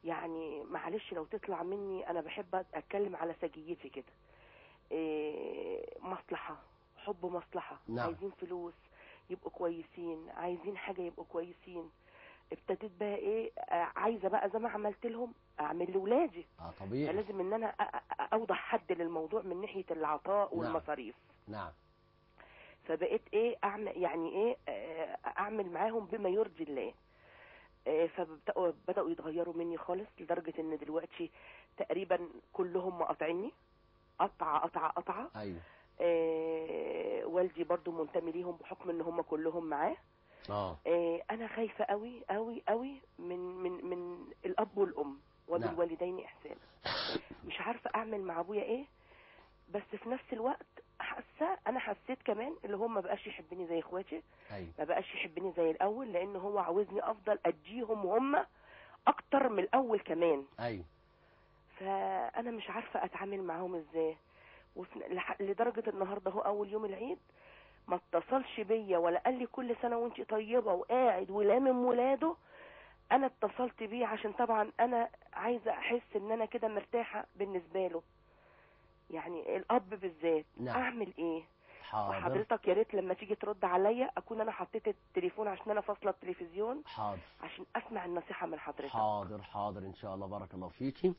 يعني معلش لو تطلع مني، انا بحب اتكلم على سجيتي كده. إيه، مصلحة، حب مصلحة. نعم. عايزين فلوس يبقوا كويسين، عايزين حاجة يبقوا كويسين. ابتديت بقى ايه، آه، عايزة بقى زي ما عملت لهم اعمل لولادي. اه طبيعي. فلازم ان انا أ- أ- اوضح حد للموضوع من ناحية العطاء والمصاريف. نعم. فبقيت ايه اعمل، يعني ايه، آه، اعمل معاهم بما يرضي الله. آه، فبدأوا بدأوا يتغيروا مني خالص، لدرجة ان دلوقتي تقريبا كلهم مقاطعيني قطعة قطعة قطعة. ايوه. آه، والدي برضو منتمي ليهم بحكم ان هم كلهم معاه. اه آه، انا خايفة قوي قوي قوي من من من الاب والام وبالوالدين احسانا. مش عارفة اعمل مع ابويا ايه، بس في نفس الوقت حاسه، انا حسيت كمان اللي هو ما بقاش يحبني زي اخواتي. ايوه. ما بقاش يحبني زي الاول، لان هو عاوزني افضل اديهم هم اكتر من الاول كمان. ايوه. فانا مش عارفه اتعامل معاهم ازاي. وفي لح- لدرجه النهارده هو اول يوم العيد ما اتصلش بيا ولا قال لي كل سنه وانت طيبه وقاعد ولامم ولاده. انا اتصلت بيه عشان طبعا انا عايزه احس ان انا كده مرتاحه بالنسبه له، يعني الاب بالذات. نعم. اعمل ايه؟ حاضر. وحضرتك يا ريت لما تيجي ترد عليا اكون انا حطيت التليفون عشان انا فاصله التلفزيون، حاضر. عشان اسمع النصيحه من حضرتك. حاضر حاضر ان شاء الله. بارك الله فيكي.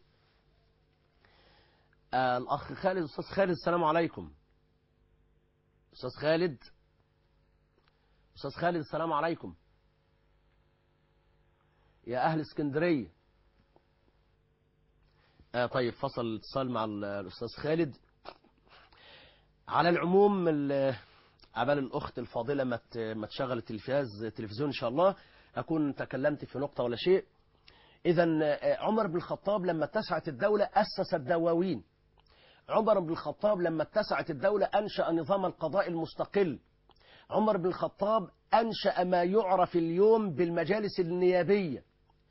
آه الاخ خالد، استاذ خالد السلام عليكم. استاذ خالد، استاذ خالد السلام عليكم. يا اهل اسكندريه. آه طيب فصل الاتصال مع الاستاذ خالد. على العموم عبال الاخت الفاضله ما ما تشغل التلفاز التلفزيون ان شاء الله اكون تكلمت في نقطه ولا شيء. اذا عمر بن الخطاب لما اتسعت الدوله اسس الدواوين. عمر بن الخطاب لما اتسعت الدوله انشا نظام القضاء المستقل. عمر بن الخطاب انشا ما يعرف اليوم بالمجالس النيابيه،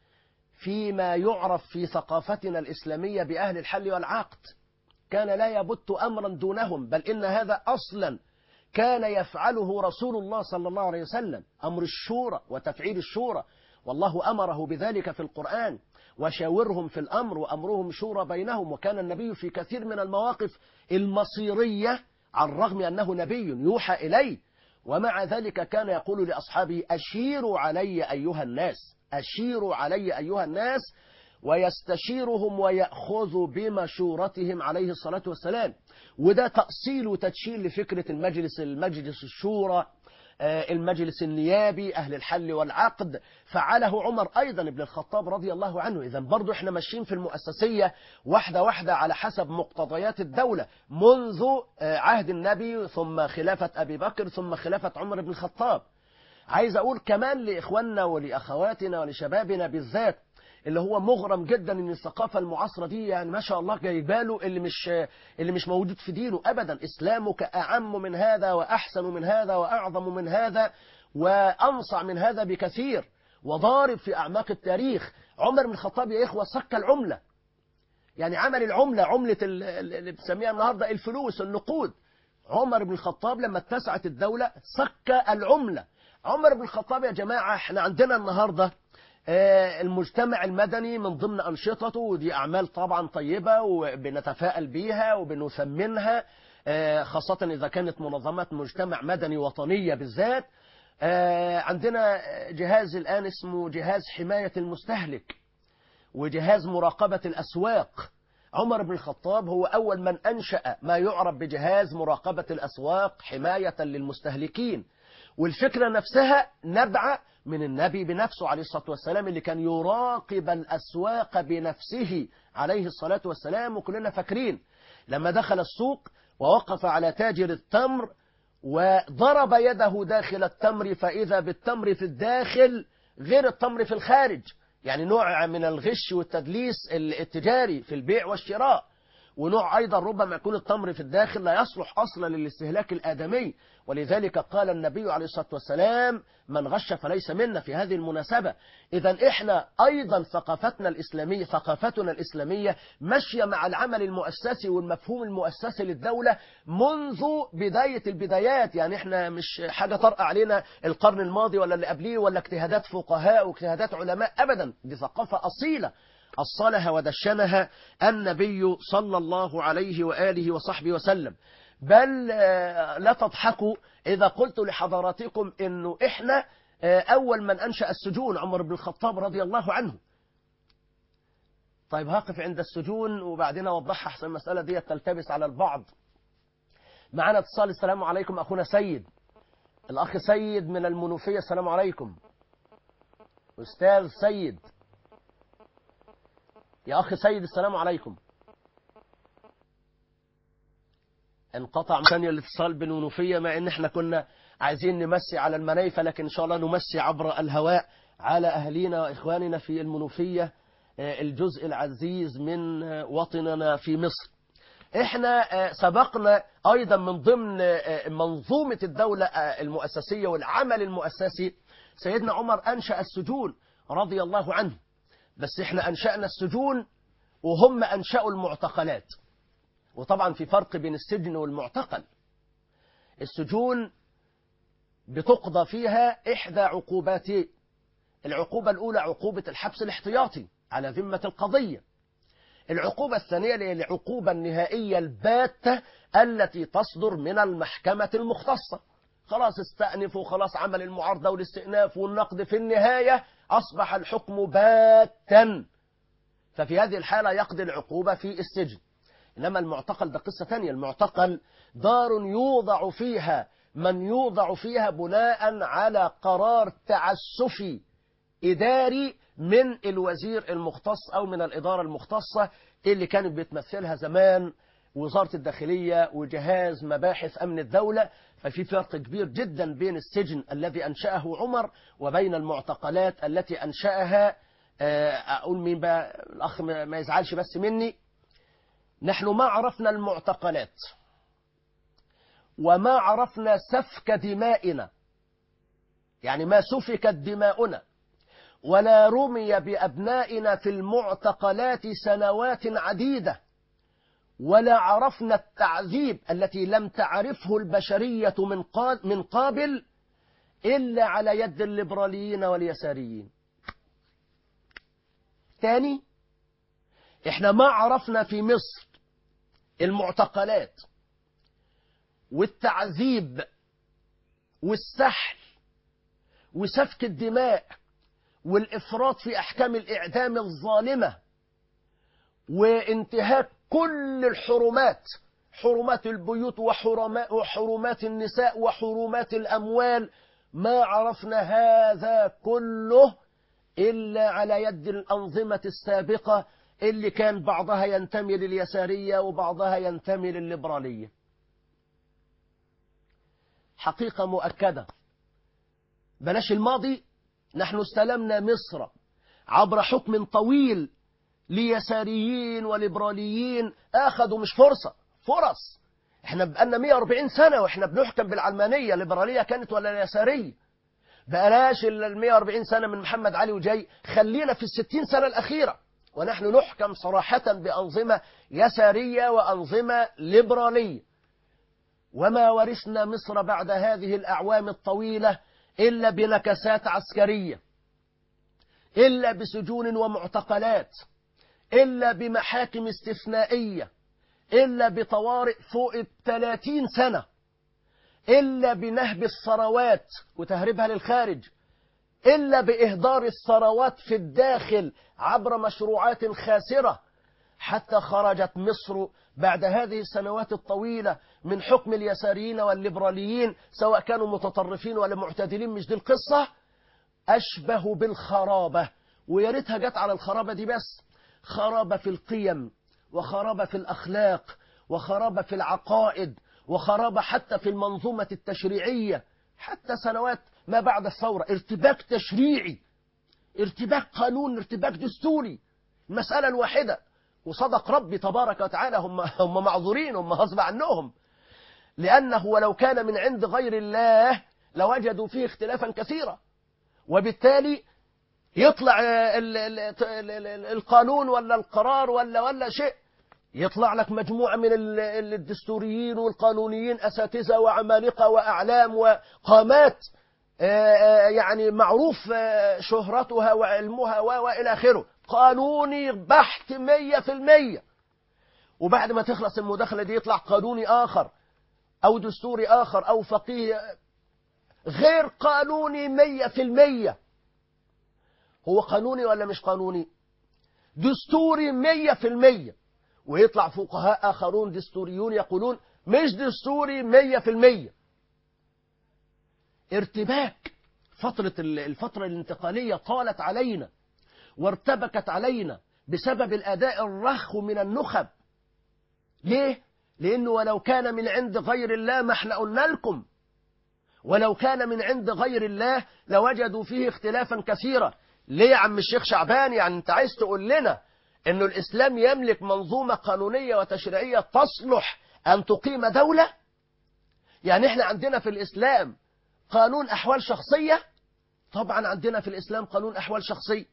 فيما يعرف في ثقافتنا الاسلاميه باهل الحل والعقد. كان لا يبت امرا دونهم، بل ان هذا اصلا كان يفعله رسول الله صلى الله عليه وسلم، أمر الشورى وتفعيل الشورى، والله أمره بذلك في القرآن، وشاورهم في الأمر وأمرهم شورى بينهم. وكان النبي في كثير من المواقف المصيرية على الرغم أنه نبي يوحى إليه، ومع ذلك كان يقول لأصحابه أشيروا علي أيها الناس، أشيروا علي أيها الناس، ويستشيرهم ويأخذ بمشورتهم عليه الصلاة والسلام. وده تأصيل وتدشيل لفكرة المجلس المجلس الشورى، المجلس النيابي، أهل الحل والعقد. فعله عمر أيضا ابن الخطاب رضي الله عنه. إذن برضو احنا ماشيين في المؤسسية واحدة واحدة على حسب مقتضيات الدولة، منذ عهد النبي ثم خلافة أبي بكر ثم خلافة عمر بن الخطاب. عايز أقول كمان لإخواننا ولأخواتنا ولشبابنا بالذات اللي هو مغرم جدا ان الثقافه المعاصره دي يعني ما شاء الله جايباله اللي مش اللي مش موجود في دينه ابدا. اسلامك اعم من هذا واحسن من هذا واعظم من هذا وانصع من هذا بكثير، وضارب في اعماق التاريخ. عمر بن الخطاب يا اخوه سك العمله، يعني عمل العمله، عمله اللي بنسميها النهارده الفلوس النقود. عمر بن الخطاب لما اتسعت الدوله سك العمله. عمر بن الخطاب يا جماعه احنا عندنا النهارده المجتمع المدني من ضمن أنشطته، ودي أعمال طبعا طيبة وبنتفائل بيها وبنثمنها، خاصة إذا كانت منظمات مجتمع مدني وطنية بالذات. عندنا جهاز الآن اسمه جهاز حماية المستهلك وجهاز مراقبة الأسواق. عمر بن الخطاب هو أول من أنشأ ما يعرف بجهاز مراقبة الأسواق حماية للمستهلكين. والفكرة نفسها نبع من النبي بنفسه عليه الصلاة والسلام، اللي كان يراقب الأسواق بنفسه عليه الصلاة والسلام. وكلنا فاكرين لما دخل السوق ووقف على تاجر التمر وضرب يده داخل التمر، فإذا بالتمر في الداخل غير التمر في الخارج، يعني نوع من الغش والتدليس التجاري في البيع والشراء. ونوع أيضا ربما يكون التمر في الداخل لا يصلح أصلا للاستهلاك الآدمي. ولذلك قال النبي عليه الصلاة والسلام من غش فليس منا في هذه المناسبة. إذا إحنا أيضا ثقافتنا الإسلامية ثقافتنا الإسلامية ماشية مع العمل المؤسسي والمفهوم المؤسسي للدولة منذ بداية البدايات. يعني إحنا مش حاجة طرأ علينا القرن الماضي ولا اللي قبليه ولا اجتهادات فقهاء واجتهادات علماء، أبدا. دي ثقافة أصيلة أصلها ودشنها النبي صلى الله عليه وآله وصحبه وسلم. بل لا تضحكوا إذا قلت لحضراتكم إنه إحنا أول من أنشأ السجون عمر بن الخطاب رضي الله عنه. طيب هقف عند السجون وبعدين أوضحها أحسن المسألة دي تلتبس على البعض. معنا اتصال. السلام عليكم أخونا سيد. الأخ سيد من المنوفية. السلام عليكم أستاذ سيد. يا أخي سيد السلام عليكم. انقطع ثاني الاتصال بالمنوفية، مع ان احنا كنا عايزين نمسي على المنايفة، لكن ان شاء الله نمسي عبر الهواء على اهلينا واخواننا في المنوفية الجزء العزيز من وطننا في مصر. احنا سبقنا ايضا من ضمن منظومة الدولة المؤسسية والعمل المؤسسي سيدنا عمر انشأ السجون رضي الله عنه، بس احنا انشأنا السجون وهم انشأوا المعتقلات. وطبعا في فرق بين السجن والمعتقل. السجون بتقضى فيها إحدى عقوباتين. العقوبة الأولى عقوبة الحبس الاحتياطي على ذمة القضية. العقوبة الثانية هي العقوبة النهائية الباتة التي تصدر من المحكمة المختصة. خلاص استأنفوا، خلاص عمل المعارضة والاستئناف والنقد، في النهاية أصبح الحكم باتا، ففي هذه الحالة يقضي العقوبة في السجن. إنما المعتقل ده قصة تانية. المعتقل دار يوضع فيها من يوضع فيها بناء على قرار تعسفي إداري من الوزير المختص أو من الإدارة المختصة اللي كانت بتمثلها زمان وزارة الداخلية وجهاز مباحث أمن الدولة. ففي فرق كبير جدا بين السجن الذي أنشأه عمر وبين المعتقلات التي أنشأها أقول مين بقى الأخ ما يزعلش بس مني. نحن ما عرفنا المعتقلات وما عرفنا سفك دمائنا، يعني ما سفكت دماؤنا ولا رمي بأبنائنا في المعتقلات سنوات عديدة، ولا عرفنا التعذيب التي لم تعرفه البشرية من قابل إلا على يد الليبراليين واليساريين. ثاني، احنا ما عرفنا في مصر المعتقلات والتعذيب والسحل وسفك الدماء والإفراط في أحكام الإعدام الظالمة وانتهاك كل الحرمات، حرمات البيوت وحرمات النساء وحرمات الأموال. ما عرفنا هذا كله إلا على يد الأنظمة السابقة اللي كان بعضها ينتمي لليسارية وبعضها ينتمي للليبرالية. حقيقة مؤكدة. بلاش الماضي، نحن استلمنا مصر عبر حكم طويل ليساريين وليبراليين أخذوا مش فرصة فرص. احنا بقالنا مئة وأربعين سنة واحنا بنحكم بالعلمانية. ليبرالية كانت ولا يسارية؟ بقلاش ال مئة وأربعين سنة من محمد علي وجاي، خلينا في الستين سنة الأخيرة ونحن نحكم صراحة بأنظمة يسارية وأنظمة ليبرالية. وما ورثنا مصر بعد هذه الأعوام الطويلة إلا بنكسات عسكرية، إلا بسجون ومعتقلات، إلا بمحاكم استثنائية، إلا بطوارئ فوق ثلاثين سنة، إلا بنهب الثروات وتهريبها للخارج، إلا بإهدار الثروات في الداخل عبر مشروعات خاسرة، حتى خرجت مصر بعد هذه السنوات الطويلة من حكم اليساريين والليبراليين سواء كانوا متطرفين ولا معتدلين. مش دي القصة؟ أشبه بالخرابة. ويا ريتها جت على الخرابة دي بس، خرابة في القيم وخرابة في الأخلاق وخرابة في العقائد وخرابة حتى في المنظومة التشريعية. حتى سنوات ما بعد الثورة ارتباك تشريعي، ارتباك قانون، ارتباك دستوري، المسألة الواحدة. وصدق ربي تبارك وتعالى، هم هم معذورين، هم غصب عنهم، لأنه ولو كان من عند غير الله لوجدوا فيه اختلافا كثيرا. وبالتالي يطلع ال ال ال القانون ولا القرار ولا ولا شيء، يطلع لك مجموعة من الدستوريين والقانونيين أساتذة وعمالقة وأعلام وقامات يعني معروف شهرتها وعلمها وإلى آخره، قانوني بحت مية في المية، وبعد ما تخلص المداخلة دي يطلع قانوني آخر أو دستوري آخر أو فقيه غير قانوني مية في المية. هو قانوني ولا مش قانوني؟ دستوري مية في المية، ويطلع فقهاء آخرون دستوريون يقولون مش دستوري مية في المية. ارتباك فترة الفترة الانتقالية طالت علينا وارتبكت علينا بسبب الأداء الرخو من النخب. ليه؟ لأنه ولو كان من عند غير الله ما احنا قلنا لكم، ولو كان من عند غير الله لوجدوا فيه اختلافا كثيرا. ليه يا عم الشيخ شعبان؟ يعني انت عايز تقول لنا انه الإسلام يملك منظومة قانونية وتشريعية تصلح أن تقيم دولة؟ يعني احنا عندنا في الإسلام قانون أحوال شخصية؟ طبعا عندنا في الإسلام قانون أحوال شخصية.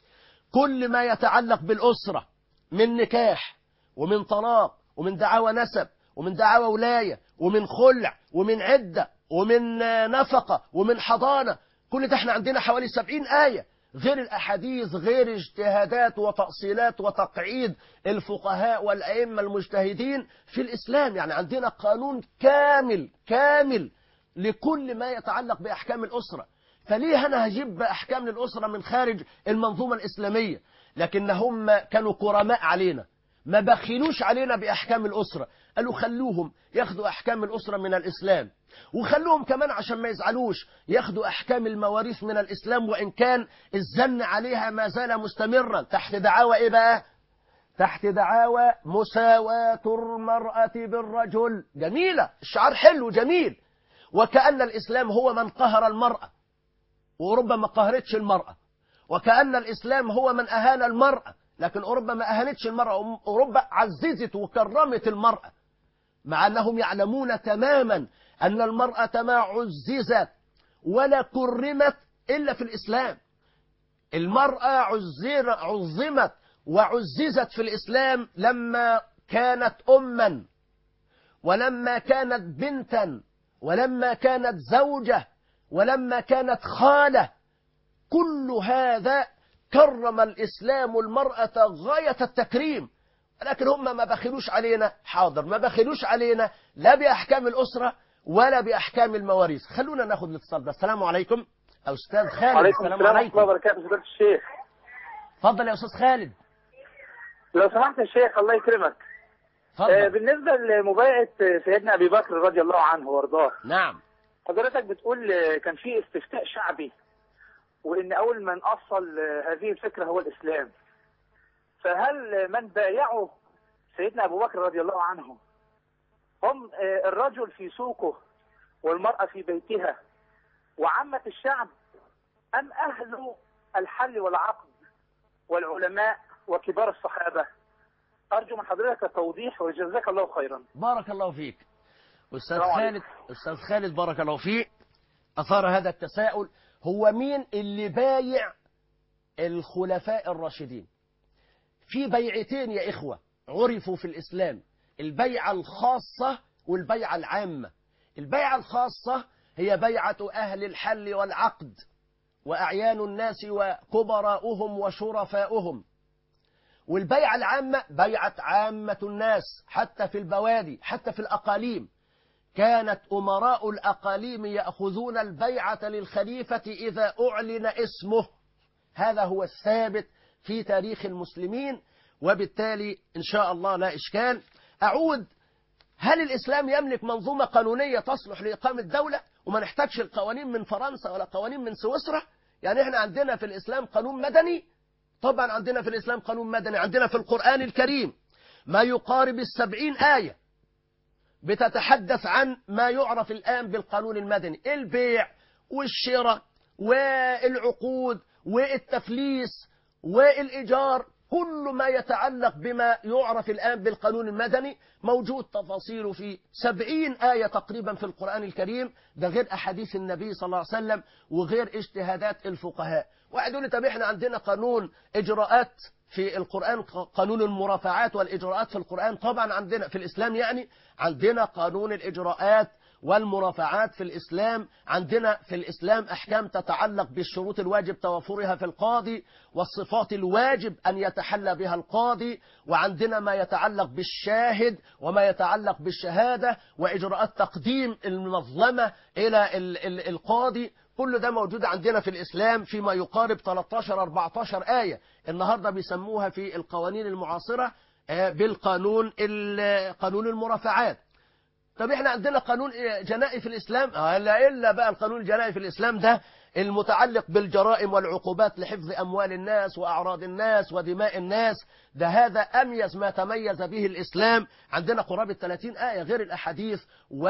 كل ما يتعلق بالأسرة من نكاح ومن طلاق ومن دعاوى نسب ومن دعاوى ولاية ومن خلع ومن عدة ومن نفقة ومن حضانة، كل ده احنا عندنا حوالي سبعين آية، غير الأحاديث، غير اجتهادات وتأصيلات وتقعيد الفقهاء والأئمة المجتهدين في الإسلام. يعني عندنا قانون كامل كامل لكل ما يتعلق بأحكام الأسرة. فليه أنا هجيب أحكام للأسرة من خارج المنظومة الإسلامية؟ لكنهم كانوا كرماء علينا، ما بخلوش علينا بأحكام الأسرة، قالوا خلوهم ياخدوا أحكام الأسرة من الإسلام، وخلوهم كمان عشان ما يزعلوش ياخدوا أحكام المواريث من الإسلام، وإن كان الزن عليها ما زال مستمرا تحت دعاوى إيه بقى؟ تحت دعاوى مساواة المرأة بالرجل. جميلة، الشعار حلو جميل، وكأن الإسلام هو من قهر المرأة، وأوروبا ما قهرتش المرأة، وكأن الإسلام هو من أهان المرأة، لكن أوروبا ما أهانتش المرأة، أوروبا عززت وكرمت المرأة، مع أنهم يعلمون تماما أن المرأة ما عززت ولا كرمت إلا في الإسلام. المرأة عزر عظمت وعززت في الإسلام لما كانت أما، ولما كانت بنتا، ولما كانت زوجة، ولما كانت خالة. كل هذا كرم الإسلام المرأة غاية التكريم، لكن هم ما بخلوش علينا. حاضر، ما بخلوش علينا لا بأحكام الأسرة ولا بأحكام المواريث. خلونا ناخد الاتصال ده. السلام عليكم أستاذ خالد. وعليكم السلام ورحمة الله وبركاته. فضيلة الشيخ، اتفضل يا أستاذ خالد. لو سمحت يا شيخ الله يكرمك. آه بالنسبة لمبايعة سيدنا أبي بكر رضي الله عنه وارضاه، نعم، حضرتك بتقول كان في استفتاء شعبي، وإن أول من أصل هذه الفكرة هو الإسلام. فهل من بايعوا سيدنا أبو بكر رضي الله عنه هم الرجل في سوقه والمرأة في بيتها وعامة الشعب، أم أهل الحل والعقد والعلماء وكبار الصحابة؟ أرجو من حضرتك التوضيح وجزاك الله خيرا. بارك الله فيك أستاذ خالد. أستاذ خالد بارك الله فيك، أثار هذا التساؤل. هو مين اللي بايع الخلفاء الراشدين؟ في بيعتين يا إخوة عرفوا في الإسلام، البيعة الخاصة والبيعة العامة. البيعة الخاصة هي بيعة أهل الحل والعقد وأعيان الناس وكبراؤهم وشرفاؤهم، والبيعة العامة بيعة عامة الناس، حتى في البوادي، حتى في الأقاليم كانت أمراء الأقاليم يأخذون البيعة للخليفة إذا أعلن اسمه. هذا هو الثابت في تاريخ المسلمين، وبالتالي إن شاء الله لا إشكال. أعود، هل الإسلام يملك منظومة قانونية تصلح لإقامة دولة وما نحتاجش القوانين من فرنسا ولا قوانين من سويسرا؟ يعني إحنا عندنا في الإسلام قانون مدني؟ طبعا عندنا في الإسلام قانون مدني. عندنا في القرآن الكريم ما يقارب السبعين آية بتتحدث عن ما يعرف الآن بالقانون المدني، البيع والشراء والعقود والتفليس والإيجار، كل ما يتعلق بما يعرف الآن بالقانون المدني موجود تفاصيله في سبعين آية تقريبا في القرآن الكريم. ده غير أحاديث النبي صلى الله عليه وسلم وغير اجتهادات الفقهاء. واحد يقول لي طب احنا عندنا قانون إجراءات في القرآن، قانون المرافعات والإجراءات في القرآن. طبعا عندنا في الإسلام يعني عندنا قانون الإجراءات والمرافعات في الإسلام. عندنا في الإسلام أحكام تتعلق بالشروط الواجب توفرها في القاضي، والصفات الواجب أن يتحلى بها القاضي، وعندنا ما يتعلق بالشاهد وما يتعلق بالشهادة وإجراءات تقديم المظلمة إلى القاضي. كل ده موجود عندنا في الإسلام فيما يقارب ثلاثة عشر أربعة عشر آية. النهاردة بيسموها في القوانين المعاصرة بالقانون قانون المرافعات. طب احنا عندنا قانون جنائي في الإسلام؟ لا إلا بقى القانون الجنائي في الإسلام ده المتعلق بالجرائم والعقوبات لحفظ أموال الناس وأعراض الناس ودماء الناس. ده هذا أميز ما تميز به الإسلام. عندنا قرابة ثلاثين آية غير الأحاديث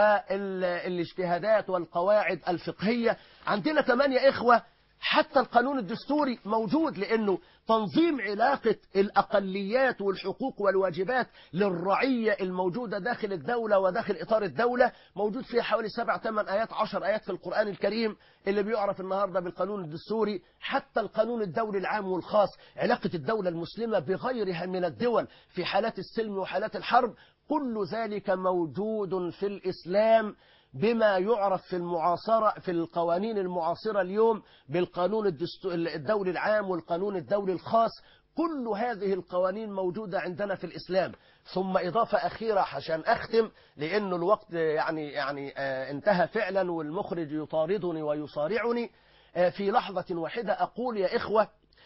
والاجتهادات والقواعد الفقهية. عندنا كمان يا إخوة حتى القانون الدستوري موجود، لأنه تنظيم علاقة الأقليات والحقوق والواجبات للرعية الموجودة داخل الدولة وداخل إطار الدولة موجود فيها حوالي سبع ثمان آيات عشر آيات في القرآن الكريم اللي بيعرف النهاردة بالقانون الدستوري. حتى القانون الدولي العام والخاص، علاقة الدولة المسلمة بغيرها من الدول في حالات السلم وحالات الحرب، كل ذلك موجود في الإسلام بما يعرف في المعاصرة في القوانين المعاصرة اليوم بالقانون الدولي العام والقانون الدولي الخاص. كل هذه القوانين موجودة عندنا في الإسلام. ثم إضافة أخيرة عشان أختم، لأنه الوقت يعني يعني انتهى فعلا والمخرج يطاردني ويصارعني. في لحظة واحدة أقول يا إخوة،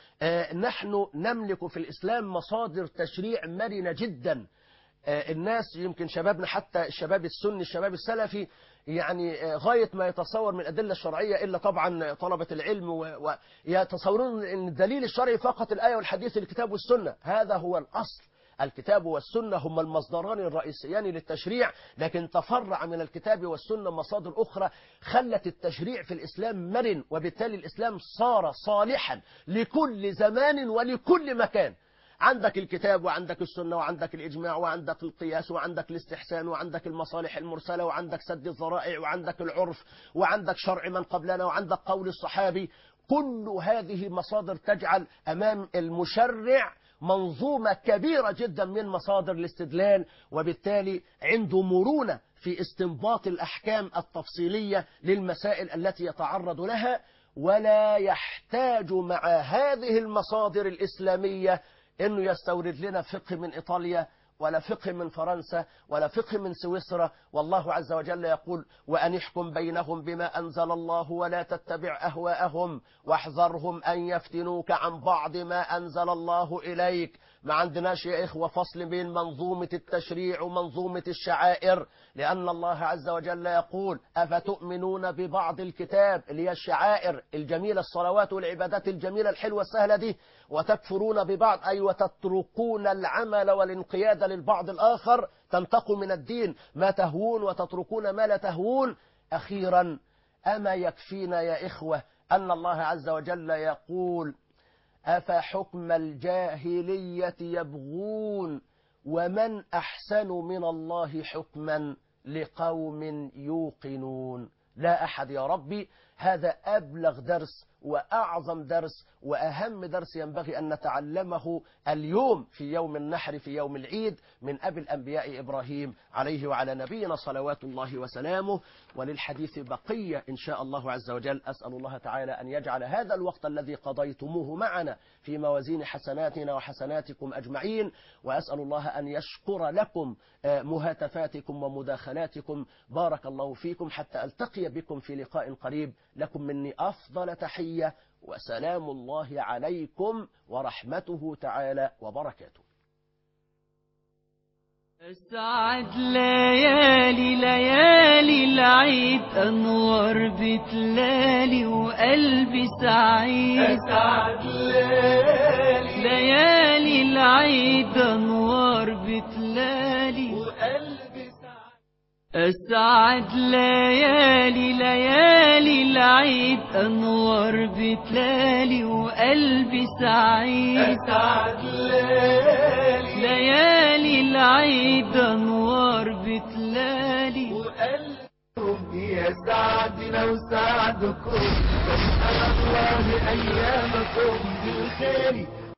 نحن نملك في الإسلام مصادر تشريع مرنة جدا. الناس يمكن شبابنا حتى الشباب السني الشباب السلفي يعني غاية ما يتصور من الأدلة الشرعية إلا طبعا طلبة العلم ويتصورون أن الدليل الشرعي فقط الآية والحديث الكتاب والسنة. هذا هو الأصل، الكتاب والسنة هما المصدران الرئيسيان للتشريع، لكن تفرع من الكتاب والسنة مصادر أخرى خلت التشريع في الإسلام مرن، وبالتالي الإسلام صار صالحا لكل زمان ولكل مكان. عندك الكتاب وعندك السنة وعندك الإجماع وعندك القياس وعندك الاستحسان وعندك المصالح المرسلة وعندك سد الذرائع وعندك العرف وعندك شرع من قبلنا وعندك قول الصحابي. كل هذه مصادر تجعل أمام المشرع منظومة كبيرة جدا من مصادر الاستدلال، وبالتالي عنده مرونة في استنباط الأحكام التفصيلية للمسائل التي يتعرض لها، ولا يحتاج مع هذه المصادر الإسلامية إنه يستورد لنا فقه من إيطاليا ولا فقه من فرنسا ولا فقه من سويسرا. والله عز وجل يقول: وأن احكم بينهم بما أنزل الله ولا تتبع أهواءهم واحذرهم أن يفتنوك عن بعض ما أنزل الله إليك. ما عندناش يا إخوة فصل بين منظومة التشريع ومنظومة الشعائر، لأن الله عز وجل يقول: أفتؤمنون ببعض الكتاب اللي هي الشعائر الجميلة الصلوات والعبادات الجميلة الحلوة السهلة دي، وتكفرون ببعض أي وتتركون العمل والانقياد للبعض الآخر، تنتقوا من الدين ما تهوون وتتركون ما لا تهوون. أخيرا، أما يكفينا يا إخوة أن الله عز وجل يقول: أفحكم الجاهلية يبغون ومن أحسن من الله حكما لقوم يوقنون. لا أحد يا ربي، هذا أبلغ درس وأعظم درس وأهم درس ينبغي أن نتعلمه اليوم في يوم النحر في يوم العيد من أبي الأنبياء إبراهيم عليه وعلى نبينا صلوات الله وسلامه. وللحديث بقية إن شاء الله عز وجل. أسأل الله تعالى أن يجعل هذا الوقت الذي قضيتموه معنا في موازين حسناتنا وحسناتكم أجمعين، وأسأل الله أن يشكر لكم مهاتفاتكم ومداخلاتكم. بارك الله فيكم حتى ألتقي بكم في لقاء قريب. لكم مني أفضل تحية، وسلام الله عليكم ورحمته تعالى وبركاته. أسعد ليالي ليالي العيد، أنوار بتلالي وقلبي سعيد. أسعد ليالي ليالي العيد، أنوار بتلالي وقلبي سعيد. أسعد ليالي ليالي العيد، أنوار بتلالي وقلبي سعيد. أسعد ليالي ليالي العيد، أنوار بتلالي وقلبي يسعدنا وسعدكم. أسأل الله أيامكم بالخير.